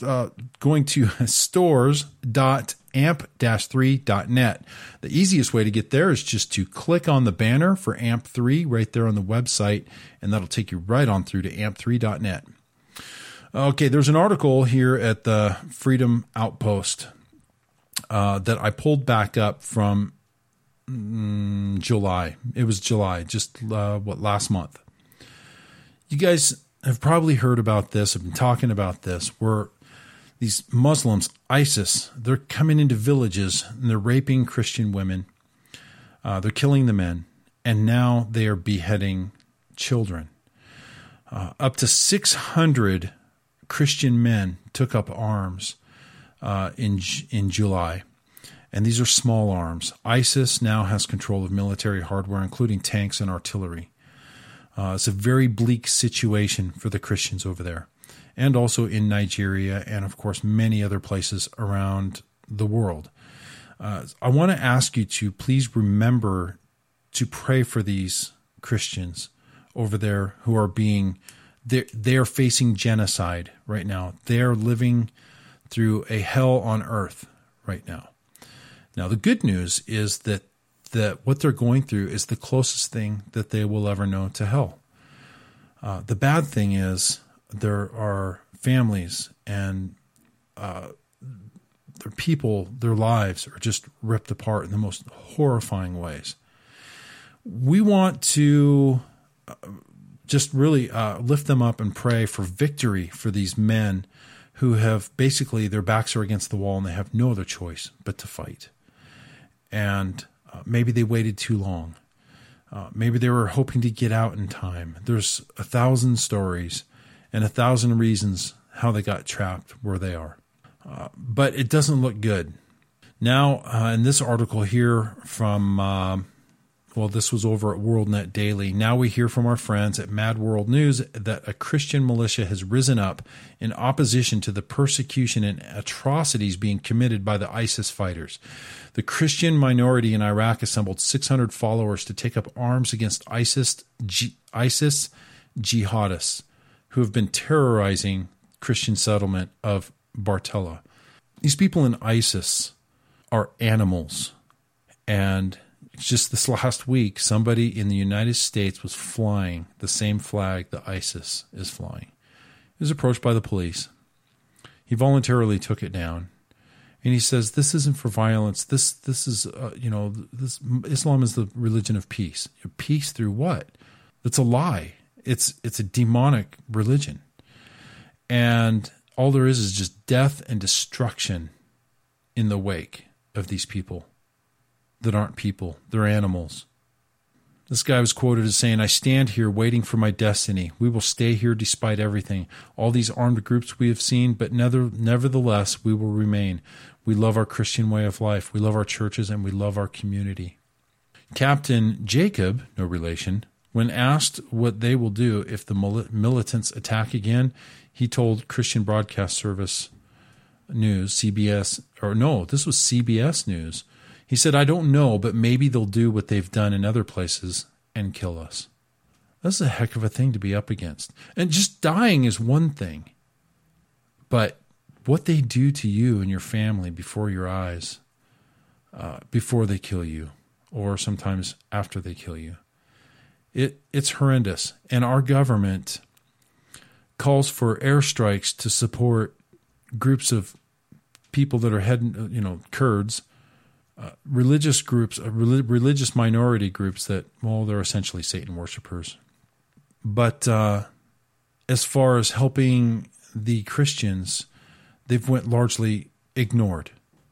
stores.amp-3.net. The easiest way to get there is just to click on the banner for AMP3 right there on the website, and that'll take you right on through to amp3.net. Okay, there's an article here at the Freedom Outpost that I pulled back up from July. It was July, just last month. You guys have probably heard about this, have been talking about this, where these Muslims, ISIS, they're coming into villages and they're raping Christian women. They're killing the men, and now they are beheading children. Up to 600 Christian men took up arms in July, and these are small arms. ISIS now has control of military hardware, including tanks and artillery. It's a very bleak situation for the Christians over there, and also in Nigeria and, of course, many other places around the world. I want to ask you to please remember to pray for these Christians over there who are they are facing genocide right now. They are living through a hell on earth right now. Now, the good news is that what they're going through is the closest thing that they will ever know to hell. The bad thing is there are families and their people, their lives are just ripped apart in the most horrifying ways. We want to just really lift them up and pray for victory for these men who have basically their backs are against the wall and they have no other choice but to fight. And maybe they waited too long. Maybe they were hoping to get out in time. There's 1,000 stories and 1,000 reasons how they got trapped where they are. But it doesn't look good. Now, in this article here from, this was over at WorldNet Daily. Now we hear from our friends at Mad World News that a Christian militia has risen up in opposition to the persecution and atrocities being committed by the ISIS fighters. The Christian minority in Iraq assembled 600 followers to take up arms against ISIS jihadists who have been terrorizing Christian settlement of Bartella. These people in ISIS are animals, and just this last week, somebody in the United States was flying the same flag that ISIS is flying. He was approached by the police. He voluntarily took it down, and he says, "This isn't for violence. This is, Islam is the religion of peace. Peace through what? It's a lie. It's a demonic religion, and all there is just death and destruction in the wake of these people." That aren't people, they're animals. This guy was quoted as saying, "I stand here waiting for my destiny. We will stay here despite everything. All these armed groups we have seen, but nevertheless, we will remain. We love our Christian way of life. We love our churches, and we love our community." Captain Jacob, no relation, when asked what they will do if the militants attack again, he told Christian Broadcast Service News, CBS News, he said, "I don't know, but maybe they'll do what they've done in other places and kill us." That's a heck of a thing to be up against. And just dying is one thing. But what they do to you and your family before your eyes, before they kill you, or sometimes after they kill you, it's horrendous. And our government calls for airstrikes to support groups of people that are Kurds, religious groups, religious minority groups that, they're essentially Satan worshipers. But as far as helping the Christians, they've went largely ignored.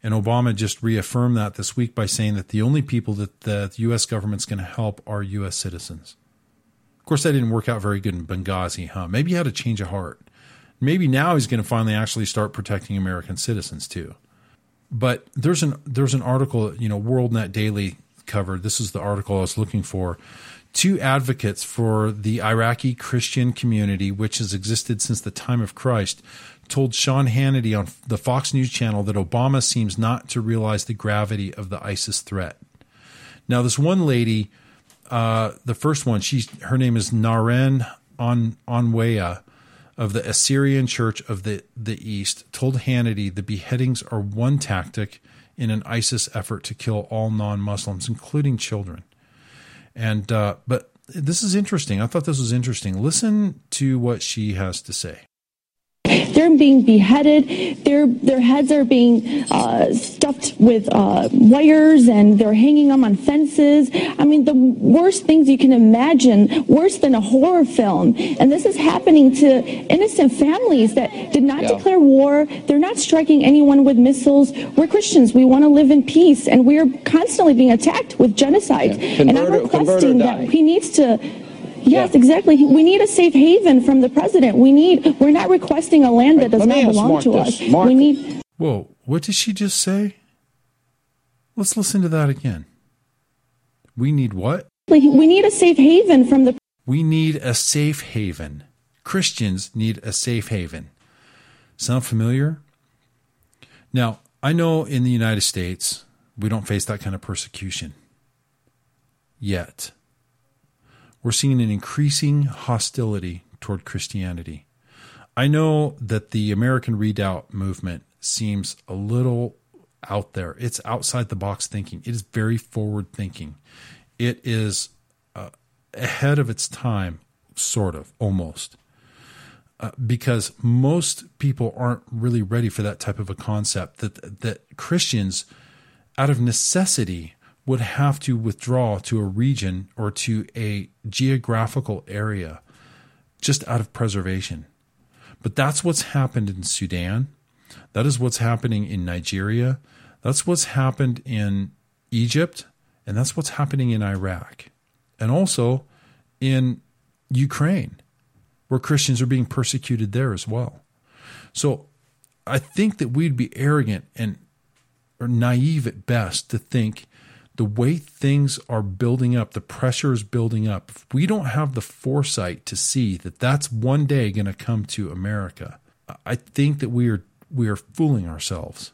And Obama just reaffirmed that this week by saying that the only people that the U.S. government's going to help are U.S. citizens. Of course, that didn't work out very good in Benghazi, huh? Maybe he had a change of heart. Maybe now he's going to finally actually start protecting American citizens too. But there's an article, WorldNet Daily covered. This is the article I was looking for. 2 advocates for the Iraqi Christian community, which has existed since the time of Christ, told Sean Hannity on the Fox News channel that Obama seems not to realize the gravity of the ISIS threat. Now, this one lady, the first one, her name is Naren Onweya of the Assyrian Church of the East, told Hannity the beheadings are one tactic in an ISIS effort to kill all non-Muslims, including children. And but this is interesting. I thought this was interesting. Listen to what she has to say. They're being beheaded. Their heads are being stuffed with wires, and they're hanging them on fences. I mean, the worst things you can imagine, worse than a horror film. And this is happening to innocent families that did not declare war. They're not striking anyone with missiles. We're Christians. We want to live in peace, and we're constantly being attacked with genocide. And I'm requesting that he needs to... Yes, exactly. We need a safe haven from the president. We're not requesting a land that does not belong to us. We need. Whoa, what did she just say? Let's listen to that again. We need what? We need a safe haven from the. We need a safe haven. Christians need a safe haven. Sound familiar? Now, I know in the United States, we don't face that kind of persecution yet. We're seeing an increasing hostility toward Christianity. I know that the American Redoubt movement seems a little out there. It's outside the box thinking. It is very forward thinking. It is ahead of its time, sort of, almost. Because most people aren't really ready for that type of a concept, that Christians, out of necessity, would have to withdraw to a region or to a geographical area just out of preservation. But that's what's happened in Sudan. That is what's happening in Nigeria. That's what's happened in Egypt. And that's what's happening in Iraq. And also in Ukraine, where Christians are being persecuted there as well. So I think that we'd be arrogant or naive at best to think the way things are building up, the pressure is building up. If we don't have the foresight to see that that's one day going to come to America, I think that we are fooling ourselves.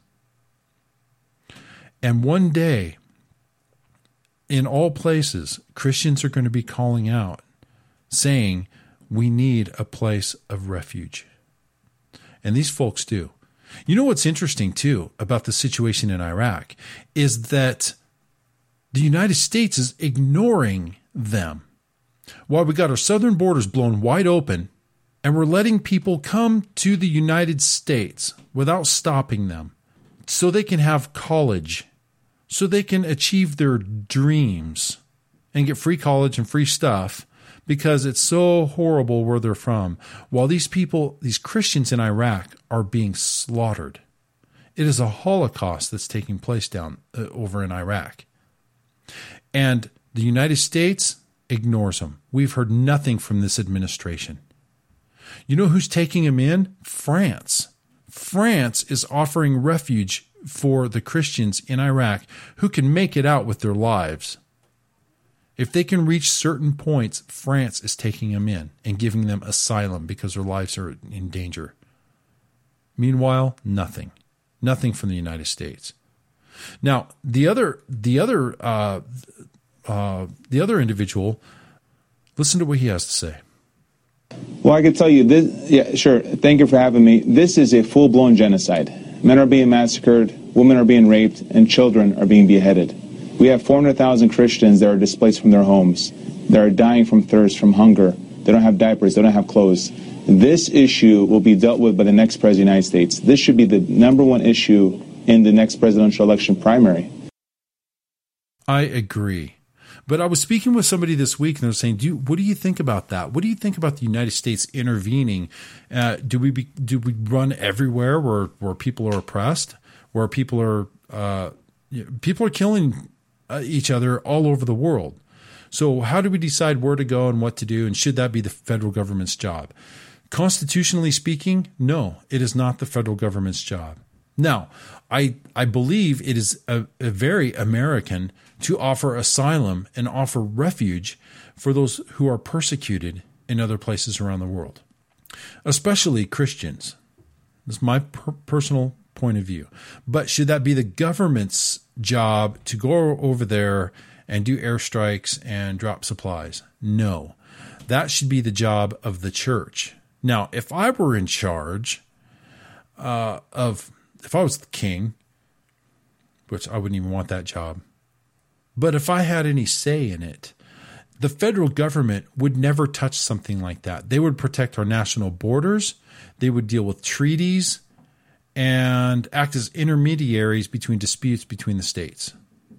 And one day, in all places, Christians are going to be calling out, saying, we need a place of refuge. And these folks do. You know what's interesting, too, about the situation in Iraq is that the United States is ignoring them. While we got our southern borders blown wide open, and we're letting people come to the United States without stopping them, so they can have college, so they can achieve their dreams and get free college and free stuff because it's so horrible where they're from. While these people, these Christians in Iraq, are being slaughtered. It is a Holocaust that's taking place down over in Iraq. And the United States ignores them. We've heard nothing from this administration. You know who's taking them in? France. France is offering refuge for the Christians in Iraq who can make it out with their lives. If they can reach certain points, France is taking them in and giving them asylum because their lives are in danger. Meanwhile, nothing. Nothing from the United States. Now, the other individual, listen to what he has to say. Well, I can tell you this. Yeah, sure. Thank you for having me. This is a full-blown genocide. Men are being massacred, women are being raped, and children are being beheaded. We have 400,000 Christians that are displaced from their homes. They are dying from thirst, from hunger. They don't have diapers. They don't have clothes. This issue will be dealt with by the next president of the United States. This should be the number one issue in the next presidential election primary. I agree. But I was speaking with somebody this week, and they were saying, what do you think about that? What do you think about the United States intervening? Do we run everywhere where people are oppressed, where people are people are killing each other all over the world. So how do we decide where to go and what to do? And should that be the federal government's job? Constitutionally speaking, no, it is not the federal government's job. Now, I believe it is a very American to offer asylum and offer refuge for those who are persecuted in other places around the world, especially Christians. This is my personal point of view. But should that be the government's job to go over there and do airstrikes and drop supplies? No, that should be the job of the church. Now, if I were in charge if I was the king, which I wouldn't even want that job, but if I had any say in it, the federal government would never touch something like that. They would protect our national borders. They would deal with treaties and act as intermediaries between disputes between the states.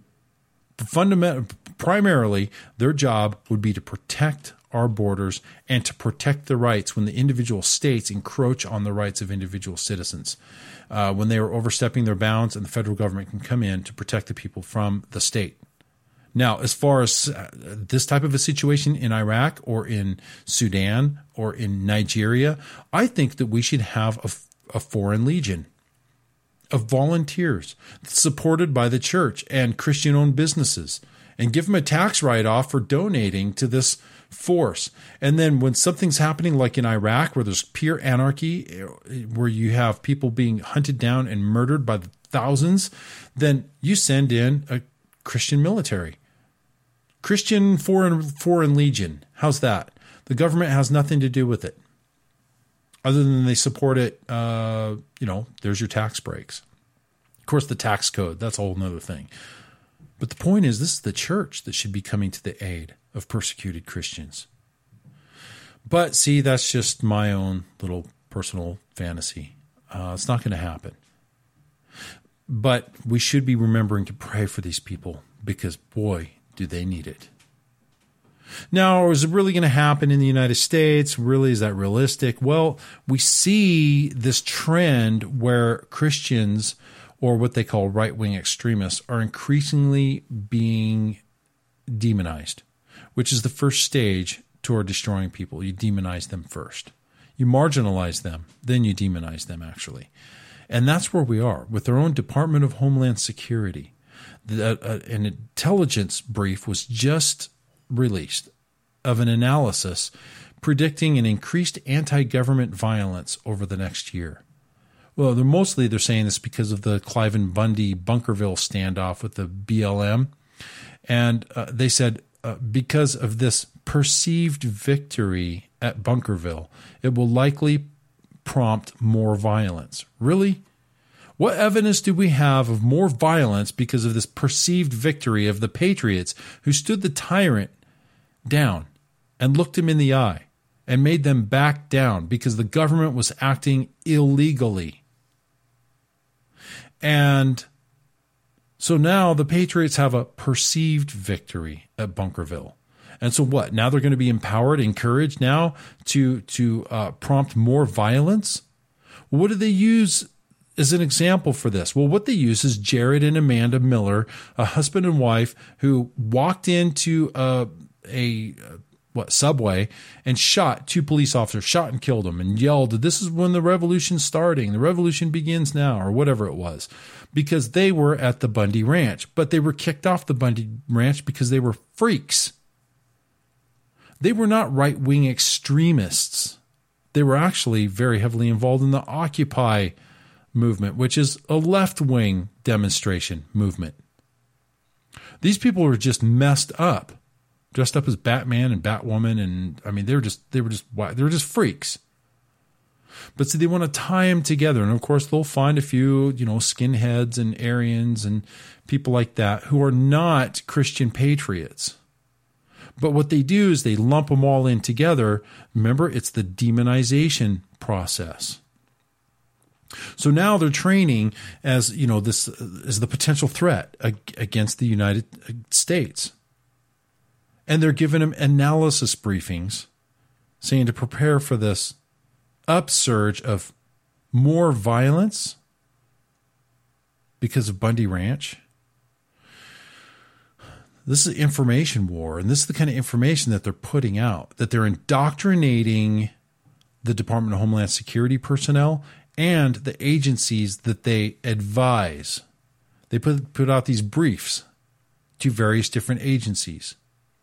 Primarily, their job would be to protect our borders and to protect the rights when the individual states encroach on the rights of individual citizens. When they are overstepping their bounds, and the federal government can come in to protect the people from the state. Now, as far as this type of a situation in Iraq or in Sudan or in Nigeria, I think that we should have a foreign legion of volunteers supported by the church and Christian-owned businesses, and give them a tax write-off for donating to this force. And then when something's happening like in Iraq, where there's pure anarchy, where you have people being hunted down and murdered by the thousands, then you send in a Christian military. Christian foreign legion. How's that? The government has nothing to do with it. Other than they support it, there's your tax breaks. Of course, the tax code, that's a whole nother thing. But the point is, this is the church that should be coming to the aid of persecuted Christians. But see, that's just my own little personal fantasy. It's not going to happen. But we should be remembering to pray for these people, because, boy, do they need it. Now, is it really going to happen in the United States? Really, is that realistic? Well, we see this trend where Christians, or what they call right-wing extremists, are increasingly being demonized, which is the first stage toward destroying people. You demonize them first. You marginalize them, then you demonize them, actually. And that's where we are with our own Department of Homeland Security. An intelligence brief was just released of an analysis predicting an increased anti-government violence over the next year. Well, they're saying this because of the Cliven Bundy Bunkerville standoff with the BLM. And they said because of this perceived victory at Bunkerville, it will likely prompt more violence. Really? What evidence do we have of more violence because of this perceived victory of the patriots who stood the tyrant down and looked him in the eye and made them back down because the government was acting illegally? And so now the patriots have a perceived victory at Bunkerville. And so what? Now they're going to be empowered, encouraged now to prompt more violence? What do they use as an example for this? Well, what they use is Jared and Amanda Miller, a husband and wife who walked into a Subway and shot two police officers, shot and killed them, and yelled, "This is when the revolution's starting. The revolution begins now," or whatever it was, because they were at the Bundy Ranch. But they were kicked off the Bundy Ranch because they were freaks. They were not right-wing extremists. They were actually very heavily involved in the Occupy movement, which is a left-wing demonstration movement. These people were just messed up, dressed up as Batman and Batwoman, and I mean they were just freaks. But see, they want to tie them together, and of course they'll find a few, skinheads and Aryans and people like that who are not Christian patriots. But what they do is they lump them all in together. Remember, it's the demonization process. So now they're training as, this is the potential threat against the United States. And they're giving them analysis briefings saying to prepare for this upsurge of more violence. because of Bundy Ranch. This is information war, and this is the kind of information that they're putting out, that they're indoctrinating the Department of Homeland Security personnel and the agencies that they advise. They put out these briefs to various different agencies.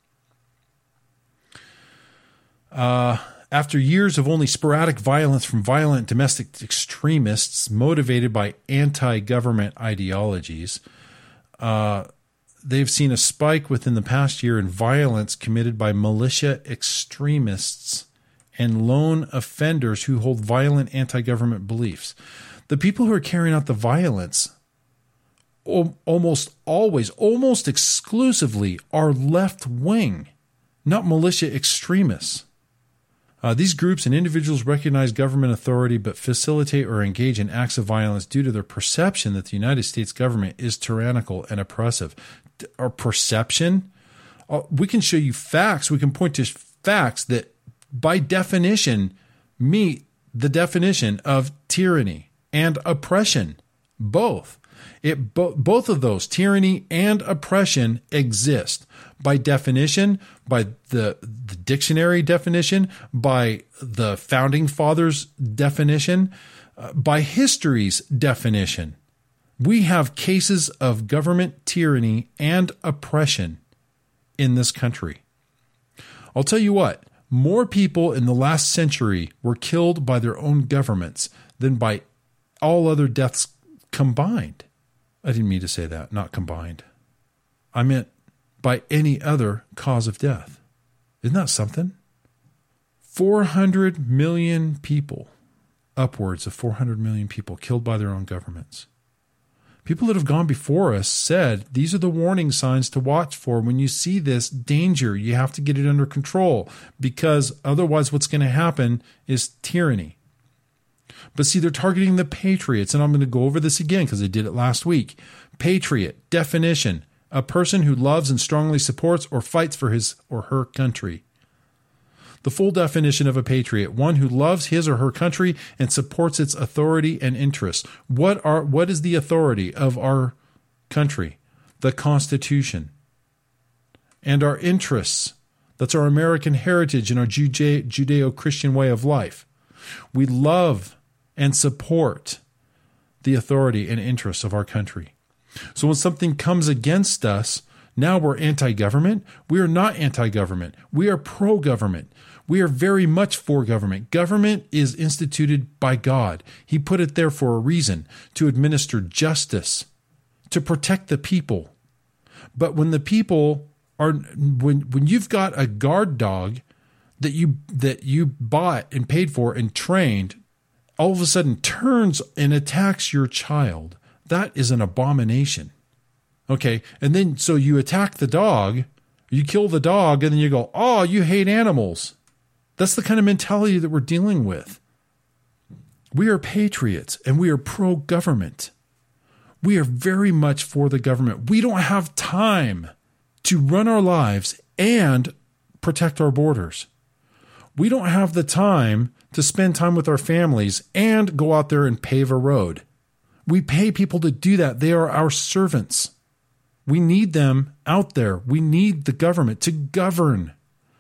After years of only sporadic violence from violent domestic extremists motivated by anti-government ideologies, they've seen a spike within the past year in violence committed by militia extremists and lone offenders who hold violent anti-government beliefs. The people who are carrying out the violence almost always, almost exclusively, are left-wing, not militia extremists. These groups and individuals recognize government authority but facilitate or engage in acts of violence due to their perception that the United States government is tyrannical and oppressive. Our perception? We can show you facts. We can point to facts that by definition meet the definition of tyranny and oppression. Both. Both of those, tyranny and oppression, exist by definition, by the dictionary definition, by the founding fathers' definition, by history's definition. We have cases of government tyranny and oppression in this country. I'll tell you what, more people in the last century were killed by their own governments than by all other deaths combined. I didn't mean to say that, not combined. I meant by any other cause of death. Isn't that something? 400 million people, upwards of 400 million people killed by their own governments. People that have gone before us said these are the warning signs to watch for. When you see this danger, you have to get it under control, because otherwise what's going to happen is tyranny. But see, they're targeting the patriots, and I'm going to go over this again because I did it last week. Patriot, definition, a person who loves and strongly supports or fights for his or her country. The full definition of a patriot, one who loves his or her country and supports its authority and interests. What is the authority of our country? The Constitution. And our interests. That's our American heritage and our Judeo-Christian way of life. We love and support the authority and interests of our country. So when something comes against us, now we're anti-government. We are not anti-government. We are pro-government. We are very much for government. Government is instituted by God. He put it there for a reason, to administer justice, to protect the people. But when the people are, when you've got a guard dog that you bought and paid for and trained, all of a sudden turns and attacks your child, that is an abomination. Okay, and then so you attack the dog, you kill the dog, and then you go, oh, you hate animals. That's the kind of mentality that we're dealing with. We are patriots, and we are pro-government. We are very much for the government. We don't have time to run our lives and protect our borders. We don't have the time to spend time with our families and go out there and pave a road. We pay people to do that. They are our servants. We need them out there. We need the government to govern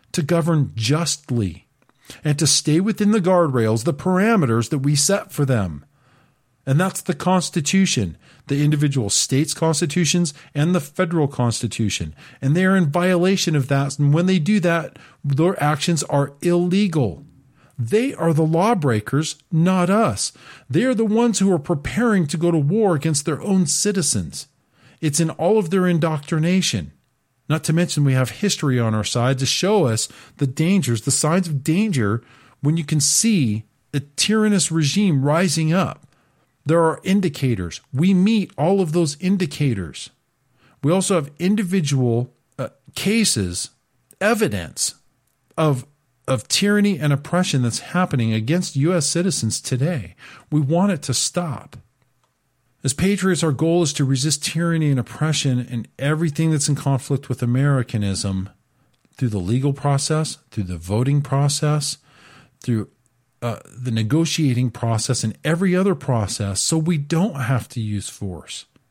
justly, and to stay within the guardrails, the parameters that we set for them. And that's the Constitution, the individual states' constitutions and the federal Constitution. And they are in violation of that. And when they do that, their actions are illegal. They are the lawbreakers, not us. They are the ones who are preparing to go to war against their own citizens. It's in all of their indoctrination. Not to mention we have history on our side to show us the dangers, the signs of danger when you can see a tyrannous regime rising up. There are indicators. We meet all of those indicators. We also have individual cases, evidence of tyranny and oppression that's happening against U.S. citizens today. We want it to stop. As patriots, our goal is to resist tyranny and oppression and everything that's in conflict with Americanism through the legal process, through the voting process, through the negotiating process, and every other process, so we don't have to use force.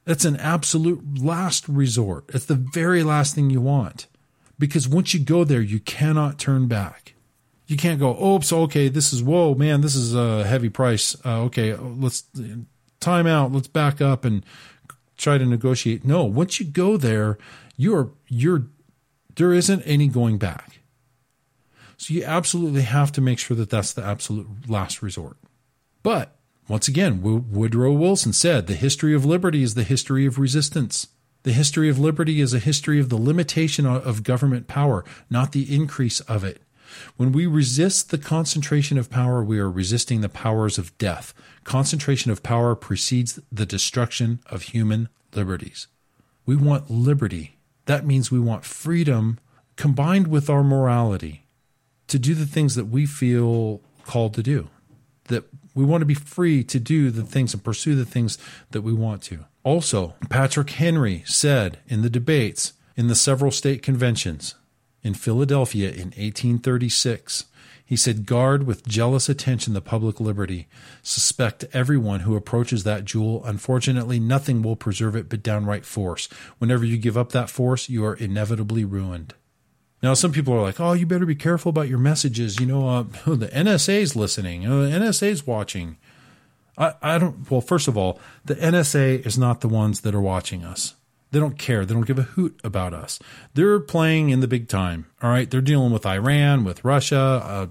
It's an absolute last resort. It's the very last thing you want. Because once you go there, you cannot turn back. You can't go, oops, okay, this is a heavy price. Okay, let's time out. Let's back up and try to negotiate. No, once you go there, there isn't any going back. So you absolutely have to make sure that that's the absolute last resort. But once again, Woodrow Wilson said, the history of liberty is the history of resistance. The history of liberty is a history of the limitation of government power, not the increase of it. When we resist the concentration of power, we are resisting the powers of death. Concentration of power precedes the destruction of human liberties. We want liberty. That means we want freedom combined with our morality to do the things that we feel called to do. That we want to be free to do the things and pursue the things that we want to. Also, Patrick Henry said in the debates in the several state conventions in Philadelphia in 1836, he said, guard with jealous attention the public liberty. Suspect everyone who approaches that jewel. Unfortunately, nothing will preserve it but downright force. Whenever you give up that force, you are inevitably ruined. Now, some people are like, oh, you better be careful about your messages. The NSA's listening. The NSA's watching. Well, first of all, the NSA is not the ones that are watching us. They don't care. They don't give a hoot about us. They're playing in the big time. All right. They're dealing with Iran, with Russia,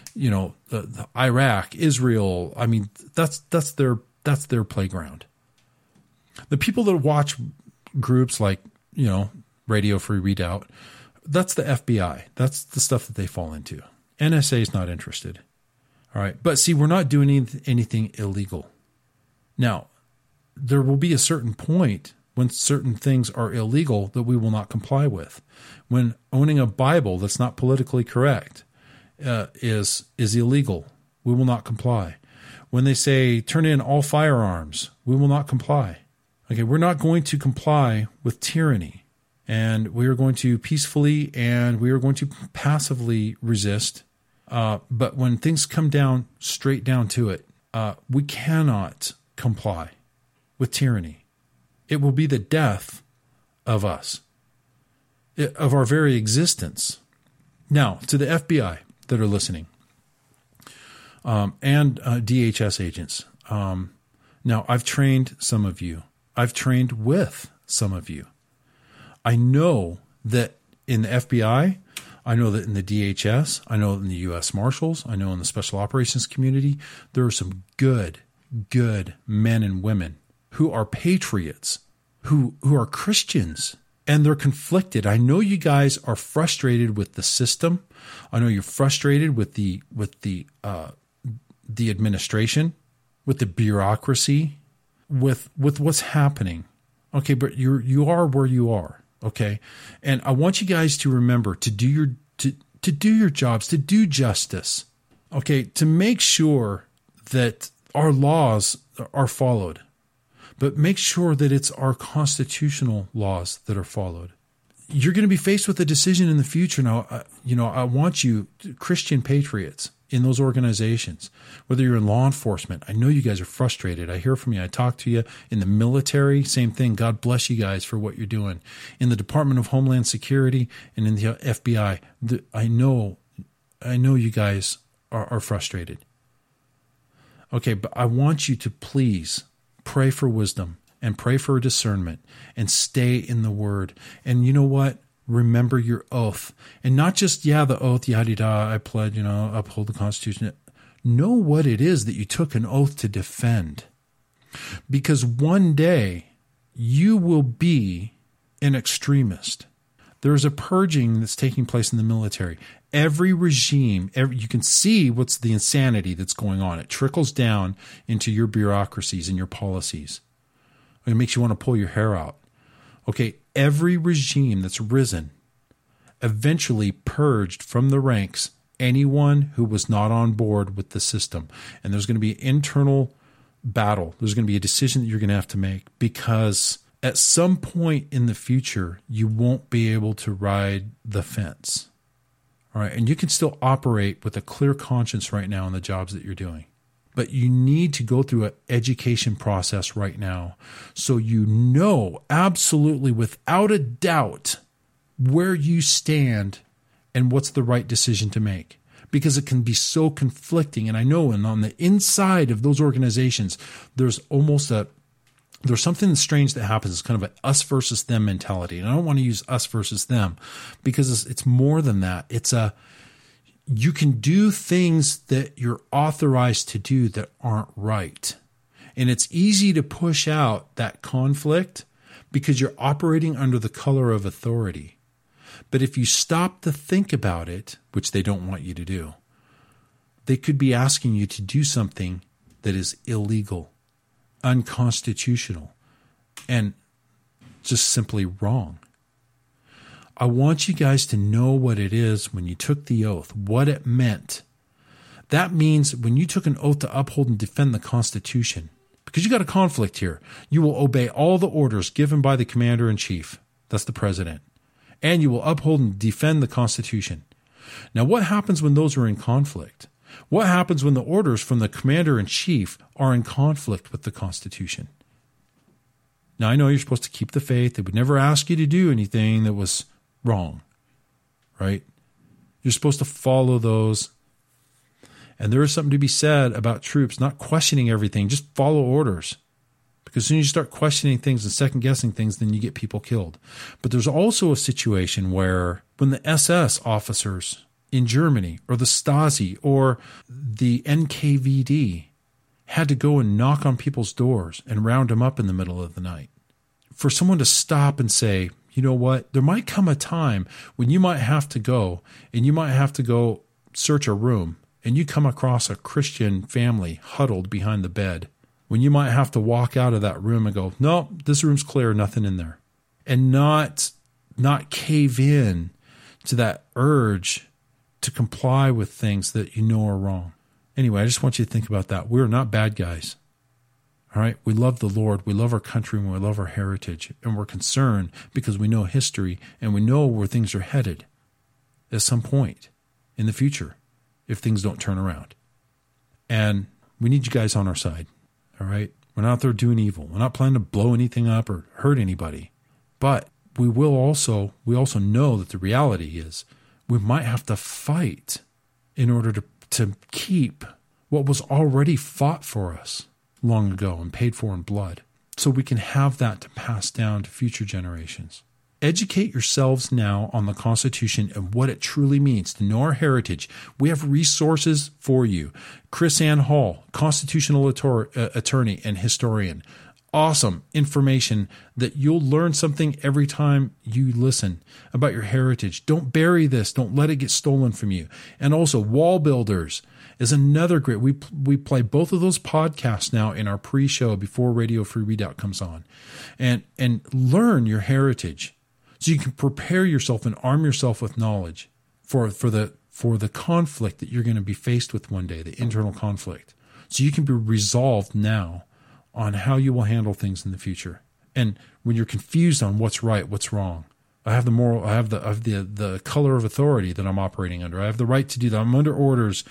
Iraq, Israel. I mean, that's their playground. The people that watch groups like, Radio Free Redoubt, that's the FBI. That's the stuff that they fall into. NSA is not interested. All right. But see, we're not doing anything illegal. Now, there will be a certain point when certain things are illegal that we will not comply with. When owning a Bible that's not politically correct is illegal, we will not comply. When they say turn in all firearms, we will not comply. Okay, we're not going to comply with tyranny. And we are going to peacefully and we are going to passively resist. But when things come straight down to it, we cannot comply with tyranny. It will be the death of us, of our very existence. Now, to the FBI that are listening, and DHS agents. Now, I've trained some of you. I've trained with some of you. I know that in the FBI, I know that in the DHS, I know in the U.S. Marshals, I know in the Special Operations community, there are some good men and women who are patriots, who are Christians, and they're conflicted. I know you guys are frustrated with the system. I know you're frustrated with the administration, with the bureaucracy, with what's happening. Okay, but you are where you are. Okay, and I want you guys to remember to do your jobs, to do justice. Okay, to make sure that our laws are followed, but make sure that it's our constitutional laws that are followed. You're going to be faced with a decision in the future. Now, I want you, Christian patriots in those organizations, whether you're in law enforcement, I know you guys are frustrated. I hear from you. I talk to you in the military, same thing. God bless you guys for what you're doing. In the Department of Homeland Security and in the FBI, I know you guys are frustrated. Okay, but I want you to please pray for wisdom and pray for discernment and stay in the Word. And you know what? Remember your oath. And not just, the oath, yada-da, I pledge, uphold the Constitution. Know what it is that you took an oath to defend. Because one day you will be an extremist. There's a purging that's taking place in the military. Every regime, you can see what's the insanity that's going on. It trickles down into your bureaucracies and your policies. It makes you want to pull your hair out. Okay, every regime that's risen eventually purged from the ranks anyone who was not on board with the system. And there's going to be an internal battle. There's going to be a decision that you're going to have to make, because at some point in the future, you won't be able to ride the fence. All right, and you can still operate with a clear conscience right now in the jobs that you're doing. But you need to go through an education process right now so you know absolutely without a doubt where you stand and what's the right decision to make. Because it can be so conflicting. And I know, and on the inside of those organizations, there's something strange that happens. It's kind of an us versus them mentality. And I don't want to use us versus them because it's more than that. You can do things that you're authorized to do that aren't right. And it's easy to push out that conflict because you're operating under the color of authority. But if you stop to think about it, which they don't want you to do, they could be asking you to do something that is illegal, unconstitutional, and just simply wrong. I want you guys to know what it is when you took the oath, what it meant. That means when you took an oath to uphold and defend the Constitution, because you got a conflict here, you will obey all the orders given by the Commander-in-Chief, that's the President, and you will uphold and defend the Constitution. Now, what happens when those are in conflict? What happens when the orders from the Commander-in-Chief are in conflict with the Constitution? Now, I know you're supposed to keep the faith. They would never ask you to do anything that was wrong, right? You're supposed to follow those. And there is something to be said about troops not questioning everything, just follow orders. Because as soon as you start questioning things and second-guessing things, then you get people killed. But there's also a situation where when the SS officers in Germany or the Stasi or the NKVD had to go and knock on people's doors and round them up in the middle of the night, for someone to stop and say, you know what, there might come a time when you might have to go and you might have to go search a room and you come across a Christian family huddled behind the bed, when you might have to walk out of that room and go, no, this room's clear, nothing in there. And not cave in to that urge to comply with things that you know are wrong. Anyway, I just want you to think about that. We're not bad guys. All right? We love the Lord. We love our country and we love our heritage. And we're concerned because we know history and we know where things are headed at some point in the future if things don't turn around. And we need you guys on our side. All right? We're not out there doing evil. We're not planning to blow anything up or hurt anybody. But we also know that the reality is we might have to fight in order to keep what was already fought for us long ago and paid for in blood, so we can have that to pass down to future generations. Educate yourselves now on the Constitution and what it truly means to know our heritage. We have resources for you. Chris Ann Hall, constitutional attorney and historian. Awesome information that you'll learn something every time you listen about your heritage. Don't bury this. Don't let it get stolen from you. And also, Wall Builders is another great. We play both of those podcasts now in our pre-show before Radio Free Readout comes on, and learn your heritage so you can prepare yourself and arm yourself with knowledge for the conflict that you're going to be faced with one day, the internal conflict, so you can be resolved now on how you will handle things in the future. And when you're confused on what's right, what's wrong, I have the color of authority that I'm operating under. I have the right to do that. I'm under orders.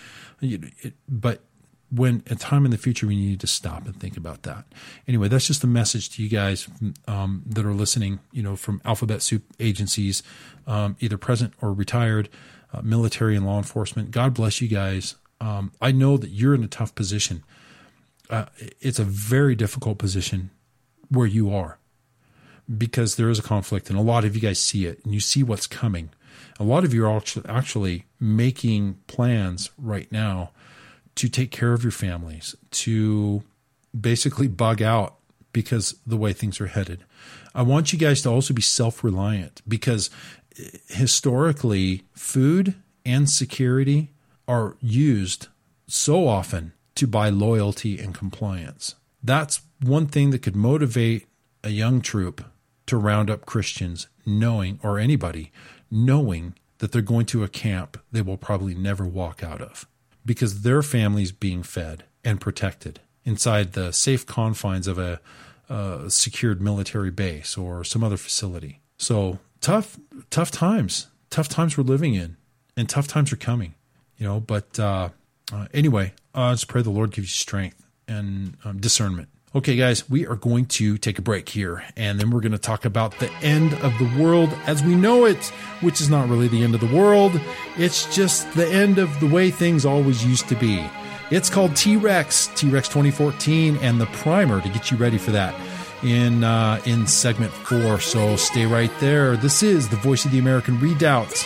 But when a time in the future, we need to stop and think about that. Anyway, that's just a message to you guys that are listening, from alphabet soup agencies, either present or retired, military and law enforcement. God bless you guys. I know that you're in a tough position. It's a very difficult position where you are because there is a conflict, and a lot of you guys see it, and you see what's coming. A lot of you are actually making plans right now to take care of your families, to basically bug out because the way things are headed. I want you guys to also be self-reliant because historically, food and security are used so often to buy loyalty and compliance. That's one thing that could motivate a young troop to round up Christians or anybody knowing that they're going to a camp they will probably never walk out of because their family's being fed and protected inside the safe confines of a secured military base or some other facility. So tough times we're living in, and tough times are coming, but Anyway, just pray the Lord gives you strength and discernment. Okay, guys, we are going to take a break here, and then we're going to talk about the end of the world as we know it, which is not really the end of the world. It's just the end of the way things always used to be. It's called T-Rex 2014, and the primer to get you ready for that in segment 4. So stay right there. This is the Voice of the American Redoubt.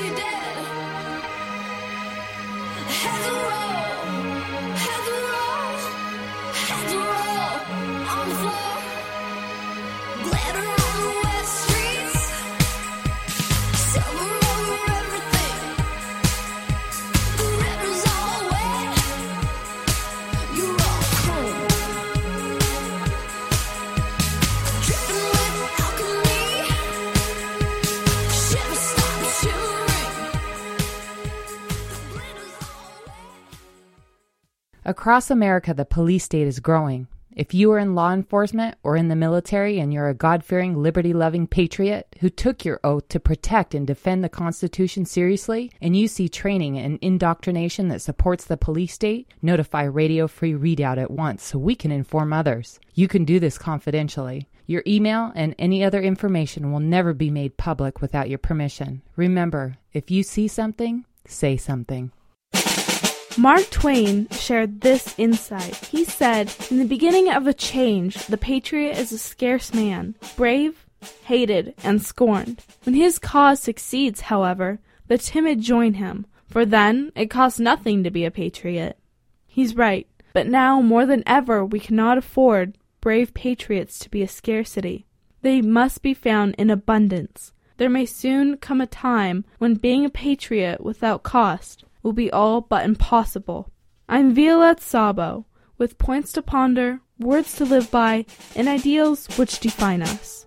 Across America, the police state is growing. If you are in law enforcement or in the military and you're a God-fearing, liberty-loving patriot who took your oath to protect and defend the Constitution seriously, and you see training and indoctrination that supports the police state, notify Radio Free Redoubt at once so we can inform others. You can do this confidentially. Your email and any other information will never be made public without your permission. Remember, if you see something, say something. Mark Twain shared this insight. He said, "In the beginning of a change, the patriot is a scarce man, brave, hated, and scorned. When his cause succeeds, however, the timid join him, for then it costs nothing to be a patriot." He's right, but now more than ever we cannot afford brave patriots to be a scarcity. They must be found in abundance. There may soon come a time when being a patriot without cost will be all but impossible. I'm Violette Sabo, with points to ponder, words to live by, and ideals which define us.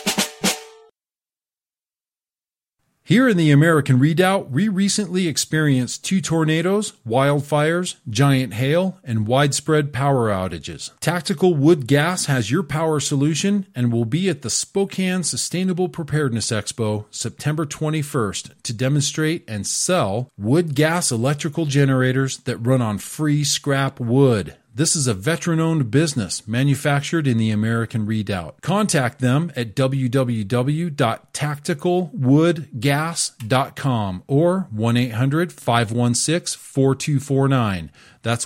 Here in the American Redoubt, we recently experienced 2 tornadoes, wildfires, giant hail, and widespread power outages. Tactical Wood Gas has your power solution and will be at the Spokane Sustainable Preparedness Expo September 21st to demonstrate and sell wood gas electrical generators that run on free scrap wood. This is a veteran-owned business manufactured in the American Redoubt. Contact them at www.tacticalwoodgas.com or 1-800-516-4249. That's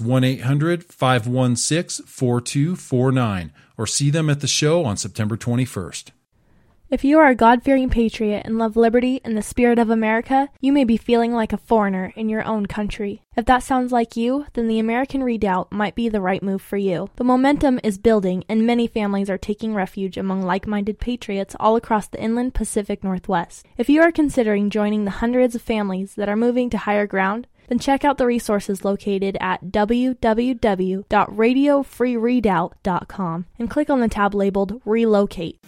1-800-516-4249. Or see them at the show on September 21st. If you are a God-fearing patriot and love liberty and the spirit of America, you may be feeling like a foreigner in your own country. If that sounds like you, then the American Redoubt might be the right move for you. The momentum is building, and many families are taking refuge among like-minded patriots all across the inland Pacific Northwest. If you are considering joining the hundreds of families that are moving to higher ground, then check out the resources located at www.radiofreeredoubt.com and click on the tab labeled Relocate.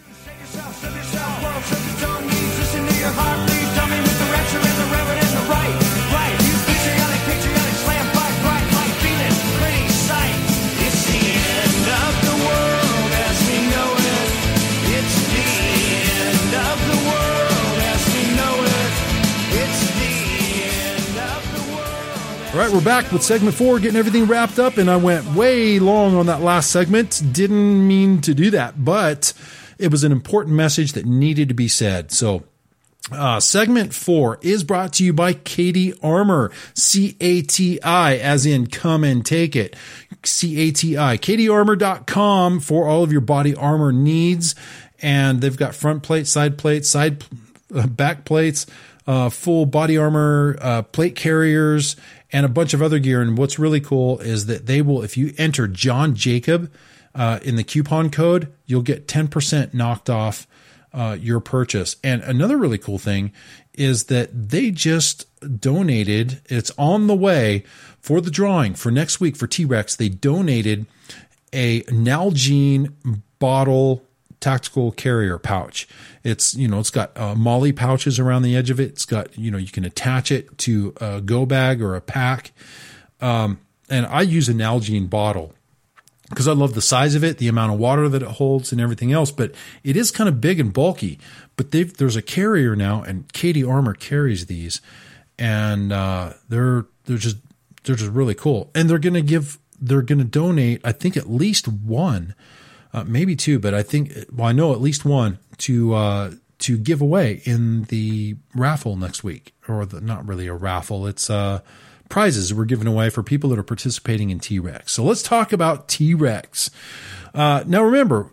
All right, we're back with segment 4, getting everything wrapped up, and I went way long on that last segment. Didn't mean to do that, but it was an important message that needed to be said. So, segment 4 is brought to you by Cati Armor, C-A-T-I, as in come and take it, C-A-T-I, CatiArmor.com for all of your body armor needs, and they've got front plates, back plates, full body armor, plate carriers, and a bunch of other gear. And what's really cool is that they will, if you enter John Jacob in the coupon code, you'll get 10% knocked off your purchase. And another really cool thing is that they just donated, it's on the way for the drawing for next week for T-Rex. They donated a Nalgene bottle tactical carrier pouch. It's, it's got MOLLE pouches around the edge of it. It's got, you can attach it to a go bag or a pack. And I use a Nalgene bottle because I love the size of it, the amount of water that it holds and everything else, but it is kind of big and bulky. But there's a carrier now, and Cati Armor carries these, and they're just just really cool. And they're going to donate, I think at least one, maybe two, but I know at least one to give away in the raffle next week, or not really a raffle. It's prizes we're giving away for people that are participating in T-Rex. So let's talk about T-Rex. Now remember,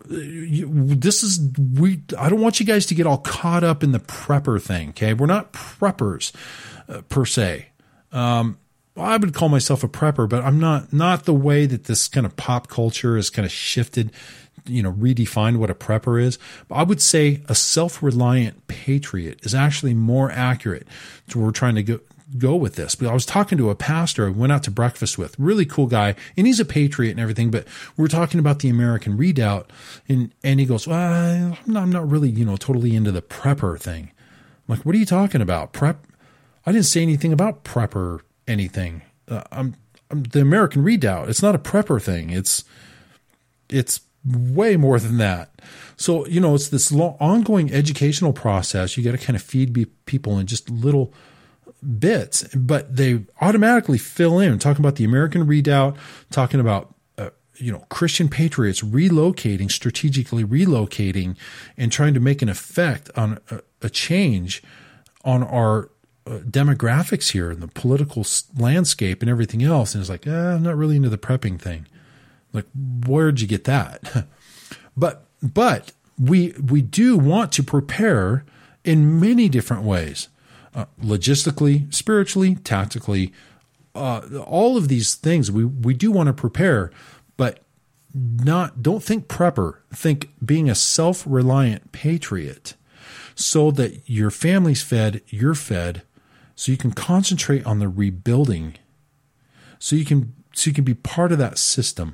I don't want you guys to get all caught up in the prepper thing. Okay. We're not preppers per se. I would call myself a prepper, but I'm not the way that this kind of pop culture has kind of shifted, redefined what a prepper is. But I would say a self-reliant patriot is actually more accurate to where we're trying to go with this. But I was talking to a pastor I went out to breakfast with, really cool guy, and he's a patriot and everything, but we're talking about the American Redoubt, and he goes, well, I'm not really, totally into the prepper thing. I'm like, what are you talking about? Prep? I didn't say anything about prepper anything. I'm the American Redoubt. It's not a prepper thing. It's way more than that. So, it's this ongoing educational process. You got to kind of feed people in just little bits, but they automatically fill in. Talking about the American Redoubt, talking about Christian patriots strategically relocating, and trying to make an effect on a change on our demographics here and the political landscape and everything else. And it's like, I'm not really into the prepping thing. Like, where'd you get that? But we do want to prepare in many different ways. Logistically, spiritually, tactically, all of these things we do want to prepare, but don't think prepper, think being a self-reliant patriot so that your family's fed, you're fed, so you can concentrate on the rebuilding, so you can be part of that system.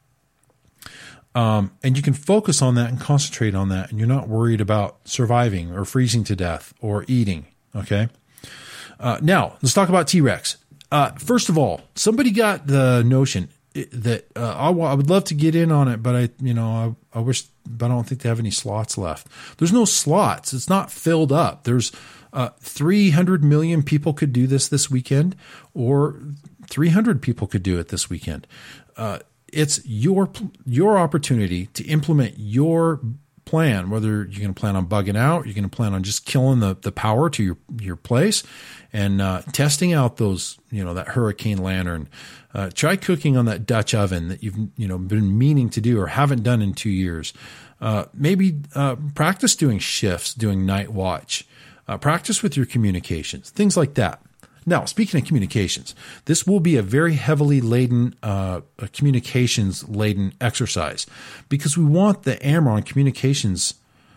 And you can focus on that and concentrate on that, and you're not worried about surviving or freezing to death or eating. Okay. Now let's talk about T-Rex. First of all, somebody got the notion that I would love to get in on it, but I wish, but I don't think they have any slots left. There's no slots. It's not filled up. There's 300 million people could do this weekend, or 300 people could do it this weekend. It's your opportunity to implement your plan, whether you're going to plan on bugging out, you're going to plan on just killing the power to your place, and testing out those, that hurricane lantern. Try cooking on that Dutch oven that you've been meaning to do or haven't done in 2 years. Maybe practice doing shifts, doing night watch. Practice with your communications, things like that. Now, speaking of communications, this will be a very heavily laden, communications-laden exercise, because we want the Amron Communications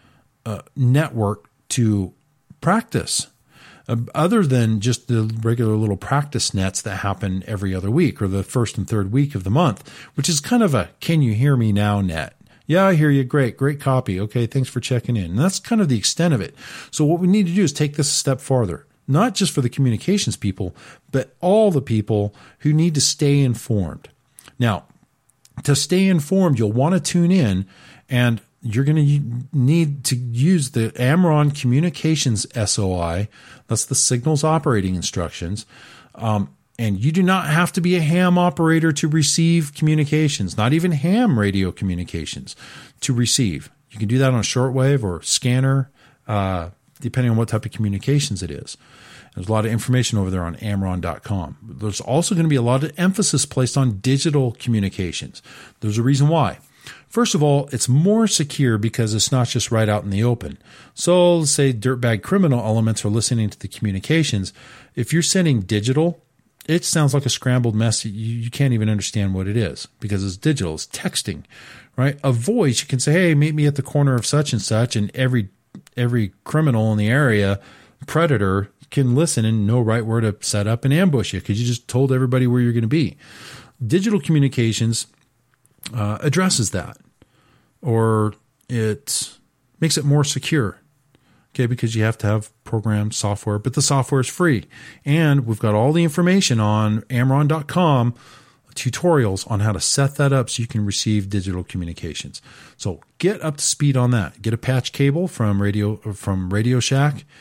network to practice, other than just the regular little practice nets that happen every other week or the first and third week of the month, which is kind of a "can you hear me now" net. Yeah, I hear you. Great copy. Okay, thanks for checking in. And that's kind of the extent of it. So what we need to do is take this a step farther. Not just for the communications people, but all the people who need to stay informed. Now, to stay informed, you'll want to tune in, and you're going to need to use the Amron Communications SOI. That's the Signals Operating Instructions. And you do not have to be a ham operator to receive communications, not even ham radio communications to receive. You can do that on a shortwave or scanner, depending on what type of communications it is. There's a lot of information over there on Amron.com. There's also going to be a lot of emphasis placed on digital communications. There's a reason why. First of all, it's more secure because it's not just right out in the open. So let's say dirtbag criminal elements are listening to the communications. If you're sending digital, it sounds like a scrambled mess. You can't even understand what it is because it's digital. It's texting, right? A voice, you can say, hey, meet me at the corner of such and such, and every criminal in the area, predator, can listen and know right where to set up and ambush you because you just told everybody where you're going to be. Digital communications addresses that, or it makes it more secure, okay, because you have to have programmed software, but the software is free. And we've got all the information on Amron.com, tutorials on how to set that up so you can receive digital communications. So get up to speed on that. Get a patch cable from Radio Shack.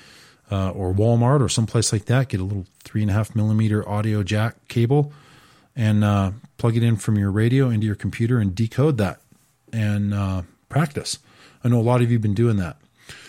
or Walmart or someplace like that. Get a little 3.5 millimeter audio jack cable and plug it in from your radio into your computer and decode that and practice. I know a lot of you have been doing that.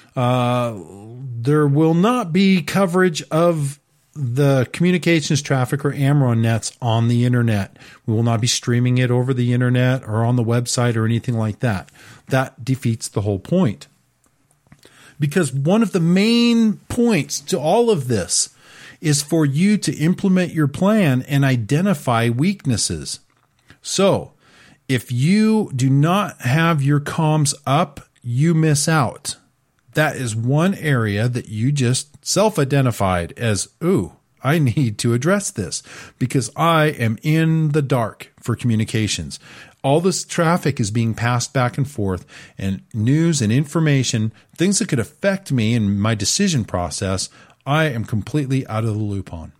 There will not be coverage of the communications traffic or Amron nets on the internet. We will not be streaming it over the internet or on the website or anything like that. That defeats the whole point. Because one of the main points to all of this is for you to implement your plan and identify weaknesses. So if you do not have your comms up, you miss out. That is one area that you just self-identified as, ooh, I need to address this because I am in the dark for communications. All this traffic is being passed back and forth, and news and information, things that could affect me in my decision process, I am completely out of the loop on.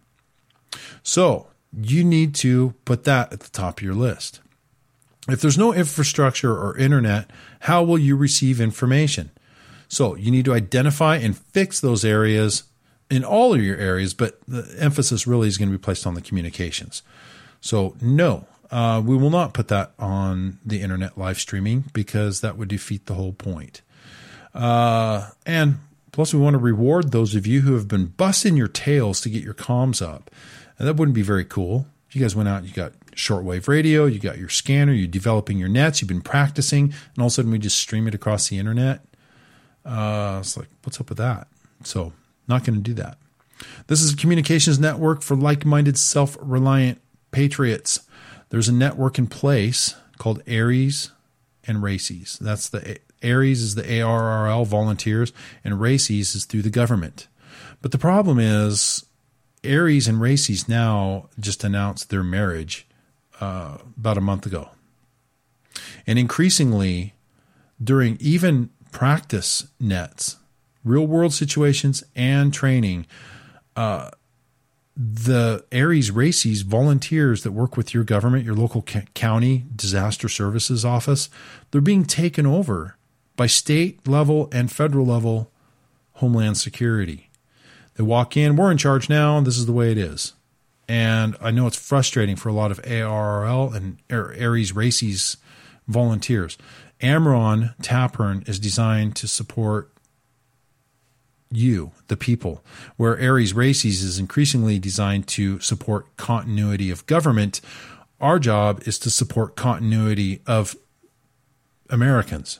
So you need to put that at the top of your list. If there's no infrastructure or internet, how will you receive information? So you need to identify and fix those areas in all of your areas, but the emphasis really is going to be placed on the communications. So no, we will not put that on the internet live streaming because that would defeat the whole point. And plus we want to reward those of you who have been busting your tails to get your comms up. And that wouldn't be very cool. You guys went out, you got shortwave radio, you got your scanner, you're developing your nets, you've been practicing, and all of a sudden we just stream it across the internet. It's like, what's up with that? So not going to do that. This is a communications network for like-minded, self-reliant patriots. There's a network in place called ARES and RACES. That's the ARES is the ARRL volunteers, and RACES is through the government. But the problem is ARES and RACES now just announced their marriage about a month ago. And increasingly, during even practice nets, real world situations and training, the ARES RACES volunteers that work with your government, your local county disaster services office, they're being taken over by state level and federal level Homeland Security. They walk in, we're in charge now, and this is the way it is. And I know it's frustrating for a lot of ARRL and ARES RACES volunteers. Amron Tapern is designed to support you, the people, where ARES RACES is increasingly designed to support continuity of government. Our job is to support continuity of Americans.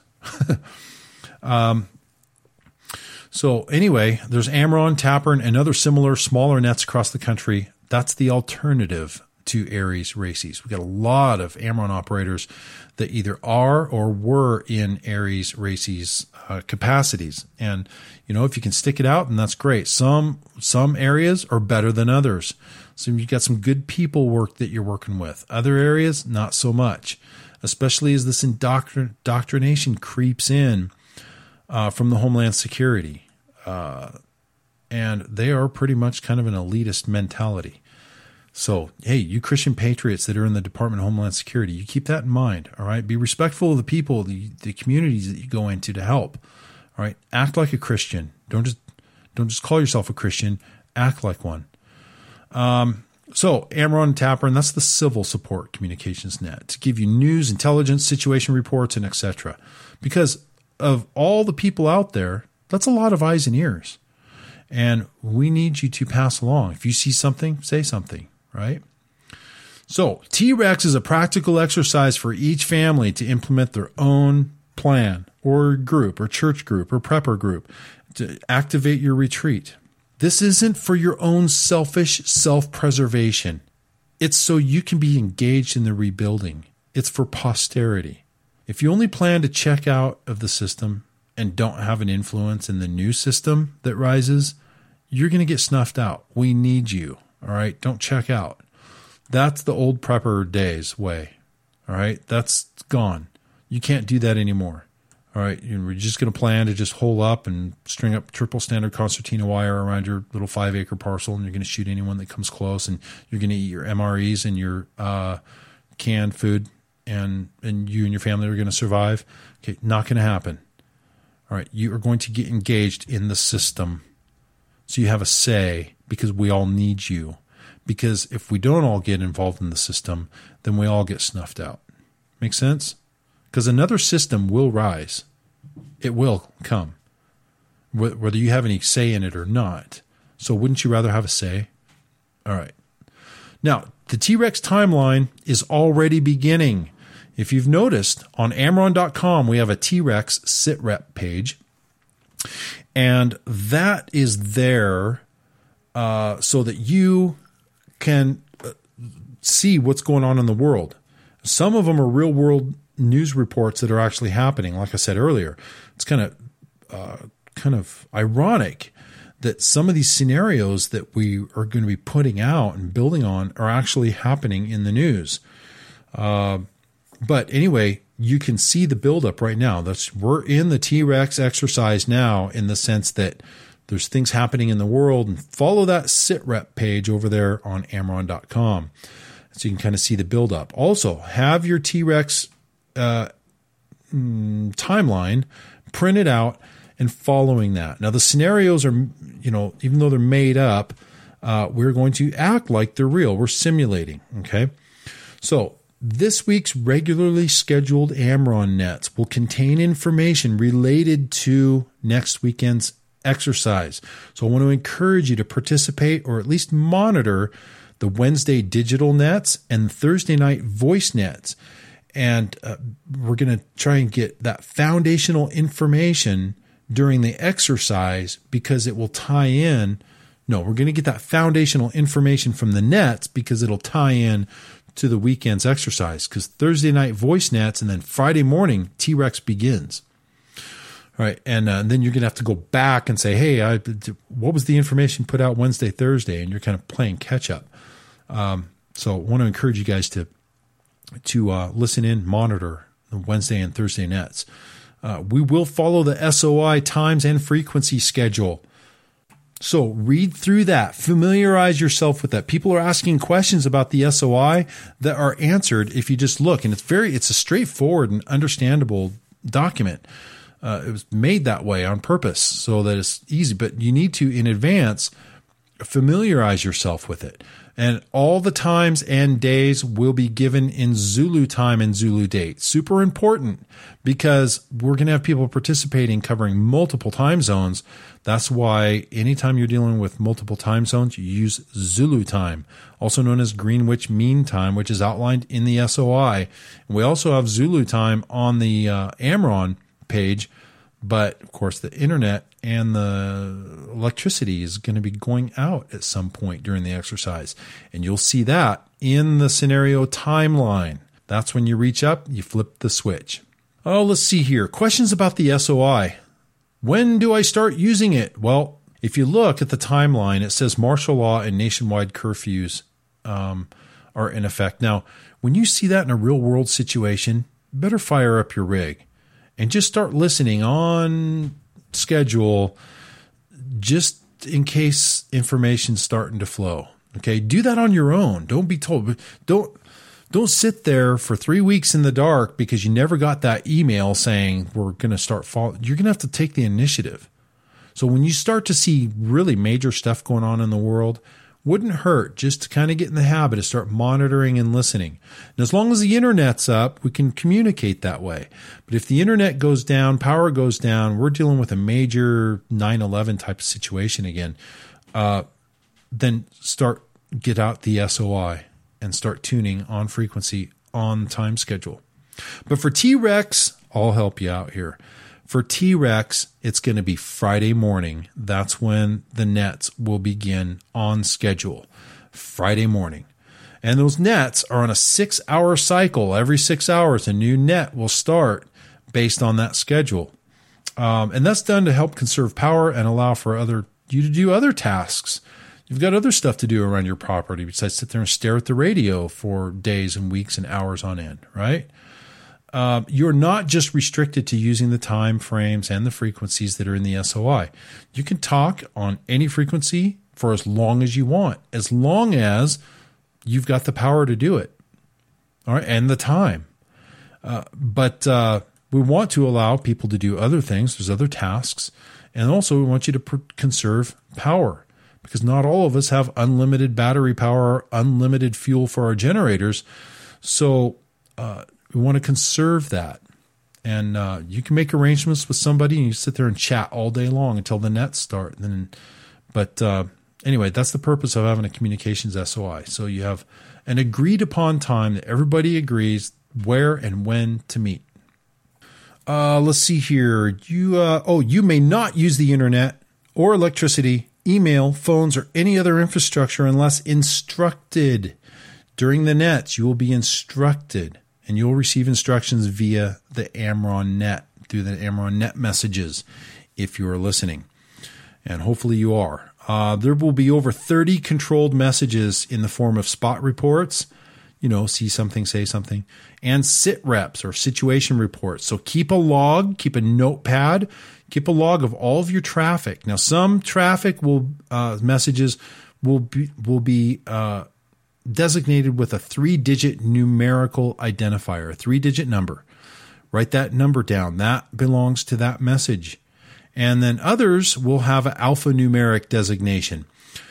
So anyway, there's Amron, Tapern, and other similar smaller nets across the country. That's the alternative to ARES RACES. We've got a lot of Amron operators that either are or were in ARES RACES capacities. And, you know, if you can stick it out, then that's great. Some areas are better than others. So you've got some good people work that you're working with. Other areas, not so much, especially as this indoctrination creeps in from the Homeland Security. And they are pretty much kind of an elitist mentality. So, hey, you Christian patriots that are in the Department of Homeland Security, you keep that in mind, all right? Be respectful of the people, the communities that you go into to help, all right? Act like a Christian. Don't just call yourself a Christian. Act like one. So, Amron and Tapern, that's the civil support communications net to give you news, intelligence, situation reports, and etc. Because of all the people out there, that's a lot of eyes and ears. And we need you to pass along. If you see something, say something. Right? So T-REX is a practical exercise for each family to implement their own plan or group or church group or prepper group to activate your retreat. This isn't for your own selfish self-preservation. It's so you can be engaged in the rebuilding. It's for posterity. If you only plan to check out of the system and don't have an influence in the new system that rises, you're going to get snuffed out. We need you. All right. Don't check out. That's the old prepper days way. All right. That's gone. You can't do that anymore. All right. We're just going to plan to just hole up and string up triple standard concertina wire around your little 5-acre parcel. And you're going to shoot anyone that comes close, and you're going to eat your MREs and your canned food, and you and your family are going to survive. Okay. Not going to happen. All right. You are going to get engaged in the system. so you have a say, because we all need you. Because if we don't all get involved in the system, then we all get snuffed out. Make sense? Because another system will rise. It will come, whether you have any say in it or not. So wouldn't you rather have a say? All right. Now, the T-Rex timeline is already beginning. If you've noticed, on Amron.com, we have a T-Rex SITREP page. And that is there so that you can see what's going on in the world. Some of them are real world news reports that are actually happening. Like I said earlier, it's kind of ironic that some of these scenarios that we are going to be putting out and building on are actually happening in the news. But anyway, you can see the buildup right now. We're in the T-Rex exercise now, in the sense that there's things happening in the world, and follow that SITREP page over there on Amron.com so you can kind of see the buildup. Also, have your T-Rex timeline printed out and following that. Now, the scenarios are, even though they're made up, we're going to act like they're real. We're simulating, okay? So this week's regularly scheduled Amron Nets will contain information related to next weekend's exercise. So I want to encourage you to participate, or at least monitor, the Wednesday digital nets and Thursday night voice nets. And we're going to try and get that foundational information during the exercise, because it will tie in. No, we're going to get that foundational information from the nets because it'll tie in to the weekend's exercise, because Thursday night voice nets and then Friday morning T-Rex begins. All right. And then you're going to have to go back and say, hey, what was the information put out Wednesday, Thursday? And you're kind of playing catch up. So I want to encourage you guys to listen in, monitor the Wednesday and Thursday nets. We will follow the SOI times and frequency schedule. So read through that, familiarize yourself with that. People are asking questions about the SOI that are answered if you just look, and it's a straightforward and understandable document. It was made that way on purpose so that it's easy, but you need to, in advance, familiarize yourself with it. And all the times and days will be given in Zulu time and Zulu date. Super important, because we're going to have people participating covering multiple time zones. That's why anytime you're dealing with multiple time zones, you use Zulu time, also known as Greenwich Mean Time, which is outlined in the SOI. And we also have Zulu time on the Amron page, but of course the internet and the electricity is going to be going out at some point during the exercise. And you'll see that in the scenario timeline. That's when you reach up, you flip the switch. Oh, let's see here. Questions about the SOI. When do I start using it? Well, if you look at the timeline, it says martial law and nationwide curfews are in effect. Now, when you see that in a real world situation, better fire up your rig and just start listening on schedule, just in case information's starting to flow. Okay, do that on your own. Don't be told. Don't sit there for 3 weeks in the dark because you never got that email saying we're going to start following. You're going to have to take the initiative. So when you start to see really major stuff going on in the world, wouldn't hurt just to kind of get in the habit of start monitoring and listening. And as long as the internet's up, we can communicate that way. But if the internet goes down, power goes down, we're dealing with a major 9/11 type of situation again, then get out the SOI and start tuning on frequency on time schedule. But for T-Rex, I'll help you out here. For T-Rex, it's going to be Friday morning. That's when the nets will begin on schedule. Friday morning. And those nets are on a 6-hour cycle. Every 6 hours, a new net will start based on that schedule. And that's done to help conserve power and allow for you to do other tasks. You've got other stuff to do around your property besides sit there and stare at the radio for days and weeks and hours on end, right? You're not just restricted to using the time frames and the frequencies that are in the SOI. You can talk on any frequency for as long as you want, as long as you've got the power to do it, all right, and the time. But we want to allow people to do other things. There's other tasks, And also, we want you to conserve power, because not all of us have unlimited battery power or unlimited fuel for our generators. So we want to conserve that. And you can make arrangements with somebody and you sit there and chat all day long until the nets start. But anyway, that's the purpose of having a communications SOI. So you have an agreed upon time that everybody agrees where and when to meet. Let's see here. You may not use the internet or electricity, email, phones, or any other infrastructure unless instructed. During the nets, you will be instructed, and you will receive instructions via the Amron net, through the Amron net messages, if you are listening. And hopefully you are. There will be over 30 controlled messages in the form of spot reports, see something, say something, and sit reps or situation reports. So keep a log, keep a notepad, keep a log of all of your traffic. Now, some traffic messages will be designated with a 3-digit numerical identifier, a 3-digit number. Write that number down. That belongs to that message. And then others will have an alphanumeric designation.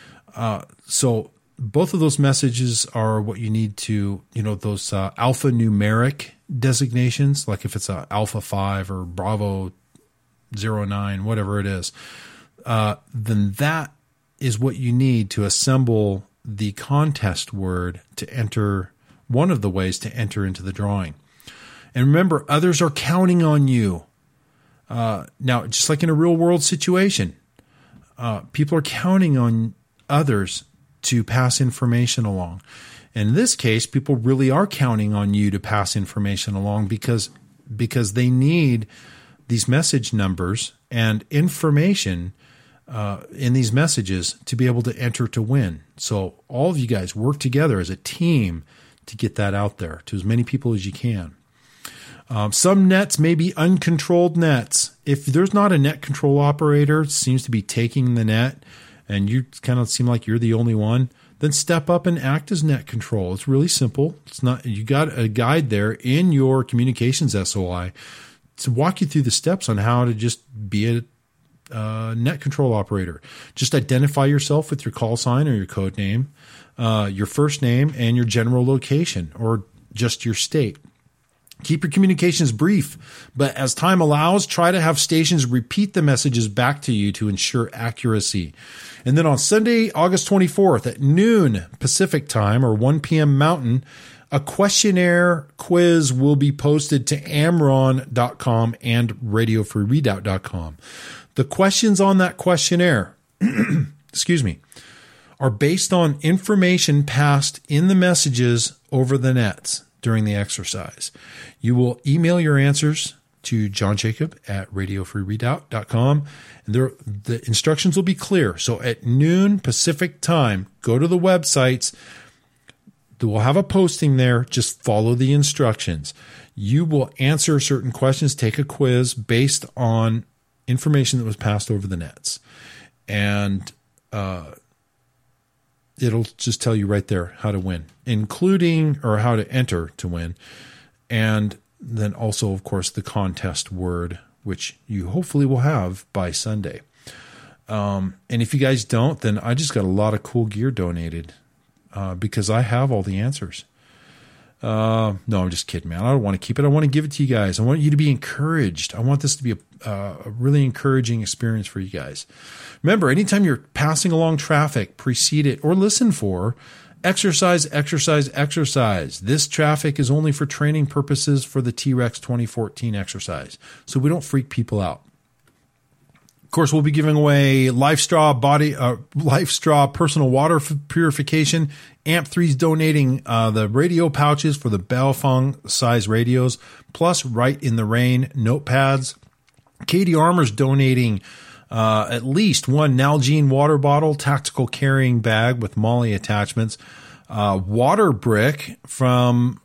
So both of those messages are what you need to, those alphanumeric designations, like if it's a Alpha 5 or Bravo 09, whatever it is, then that is what you need to assemble the contest word to enter, one of the ways to enter into the drawing. And remember, others are counting on you. Now, just like in a real world situation, people are counting on others to pass information along. And in this case, people really are counting on you to pass information along because they need these message numbers and information in these messages to be able to enter to win. So all of you guys work together as a team to get that out there to as many people as you can. Some nets may be uncontrolled nets. If there's not a net control operator, it seems to be taking the net, and you kind of seem like you're the only one, then step up and act as net control. It's really simple. It's not, you got a guide there in your communications SOI to walk you through the steps on how to just be a net control operator. Just identify yourself with your call sign or your code name, your first name, and your general location, or just your state. Keep your communications brief, but as time allows, try to have stations repeat the messages back to you to ensure accuracy. And then on Sunday, August 24th at noon Pacific time or 1 p.m. Mountain, a questionnaire quiz will be posted to Amron.com and RadioFreeReadout.com. The questions on that questionnaire, are based on information passed in the messages over the nets during the exercise. You will email your answers to John Jacob at RadioFreeReadout.com, and the instructions will be clear. So at noon Pacific time, go to the websites. We'll have a posting there. Just follow the instructions. You will answer certain questions, take a quiz based on information that was passed over the nets. And it'll just tell you right there how to win, including or how to enter to win. And then also, of course, the contest word, which you hopefully will have by Sunday. And if you guys don't, then I just got a lot of cool gear donated because I have all the answers. No, I'm just kidding, man. I don't want to keep it. I want to give it to you guys. I want you to be encouraged. I want this to be a really encouraging experience for you guys. Remember, anytime you're passing along traffic, precede it or listen for exercise, exercise, exercise. This traffic is only for training purposes for the T-Rex 2014 exercise, so we don't freak people out. Of course, we'll be giving away LifeStraw personal water purification. AMP3's donating the radio pouches for the Baofeng size radios, plus Right in the Rain notepads. Katie Armour's donating at least one Nalgene water bottle, tactical carrying bag with MOLLE attachments, water brick from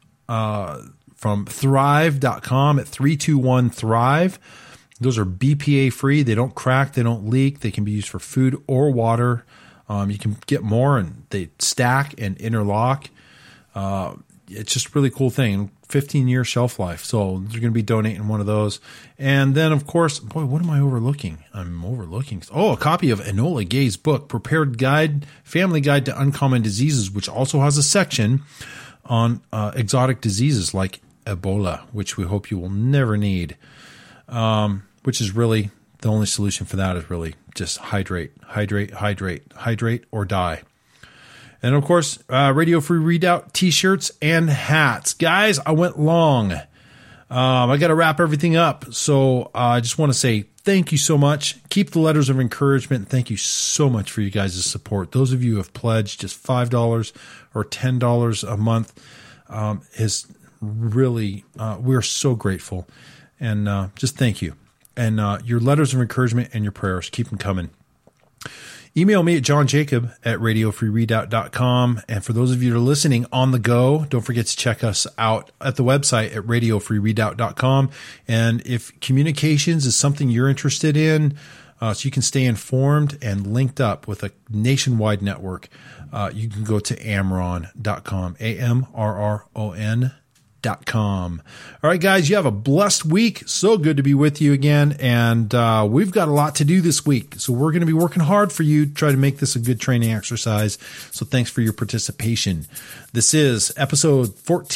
Thrive.com at 321-THRIVE. Those are BPA free. They don't crack. They don't leak. They can be used for food or water. You can get more, and they stack and interlock. it's just a really cool thing. 15-year shelf life. So they're going to be donating one of those. And then, of course, boy, what am I overlooking? I'm overlooking. Oh, a copy of Enola Gay's book, Prepared Guide, Family Guide to Uncommon Diseases, which also has a section on exotic diseases like Ebola, which we hope you will never need. Which is really, the only solution for that is really just hydrate, or die. And of course, Radio Free Readout t-shirts and hats. Guys, I went long. I got to wrap everything up. So I just want to say thank you so much. Keep the letters of encouragement. Thank you so much for you guys' support. Those of you who have pledged just $5 or $10 a month is really, we're so grateful. And just thank you. And your letters of encouragement and your prayers, keep them coming. Email me at johnjacob@radiofreereadout.com. And for those of you that are listening on the go, don't forget to check us out at the website at radiofreereadout.com. And if communications is something you're interested in, so you can stay informed and linked up with a nationwide network, you can go to amron.com, AMRRON.com. All right, guys, you have a blessed week. So good to be with you again. And we've got a lot to do this week. So we're going to be working hard for you to try to make this a good training exercise. So thanks for your participation. This is episode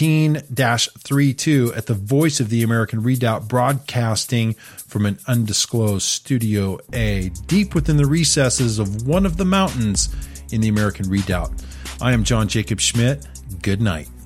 14-32 at the Voice of the American Redoubt, broadcasting from an undisclosed Studio A, deep within the recesses of one of the mountains in the American Redoubt. I am John Jacob Schmidt. Good night.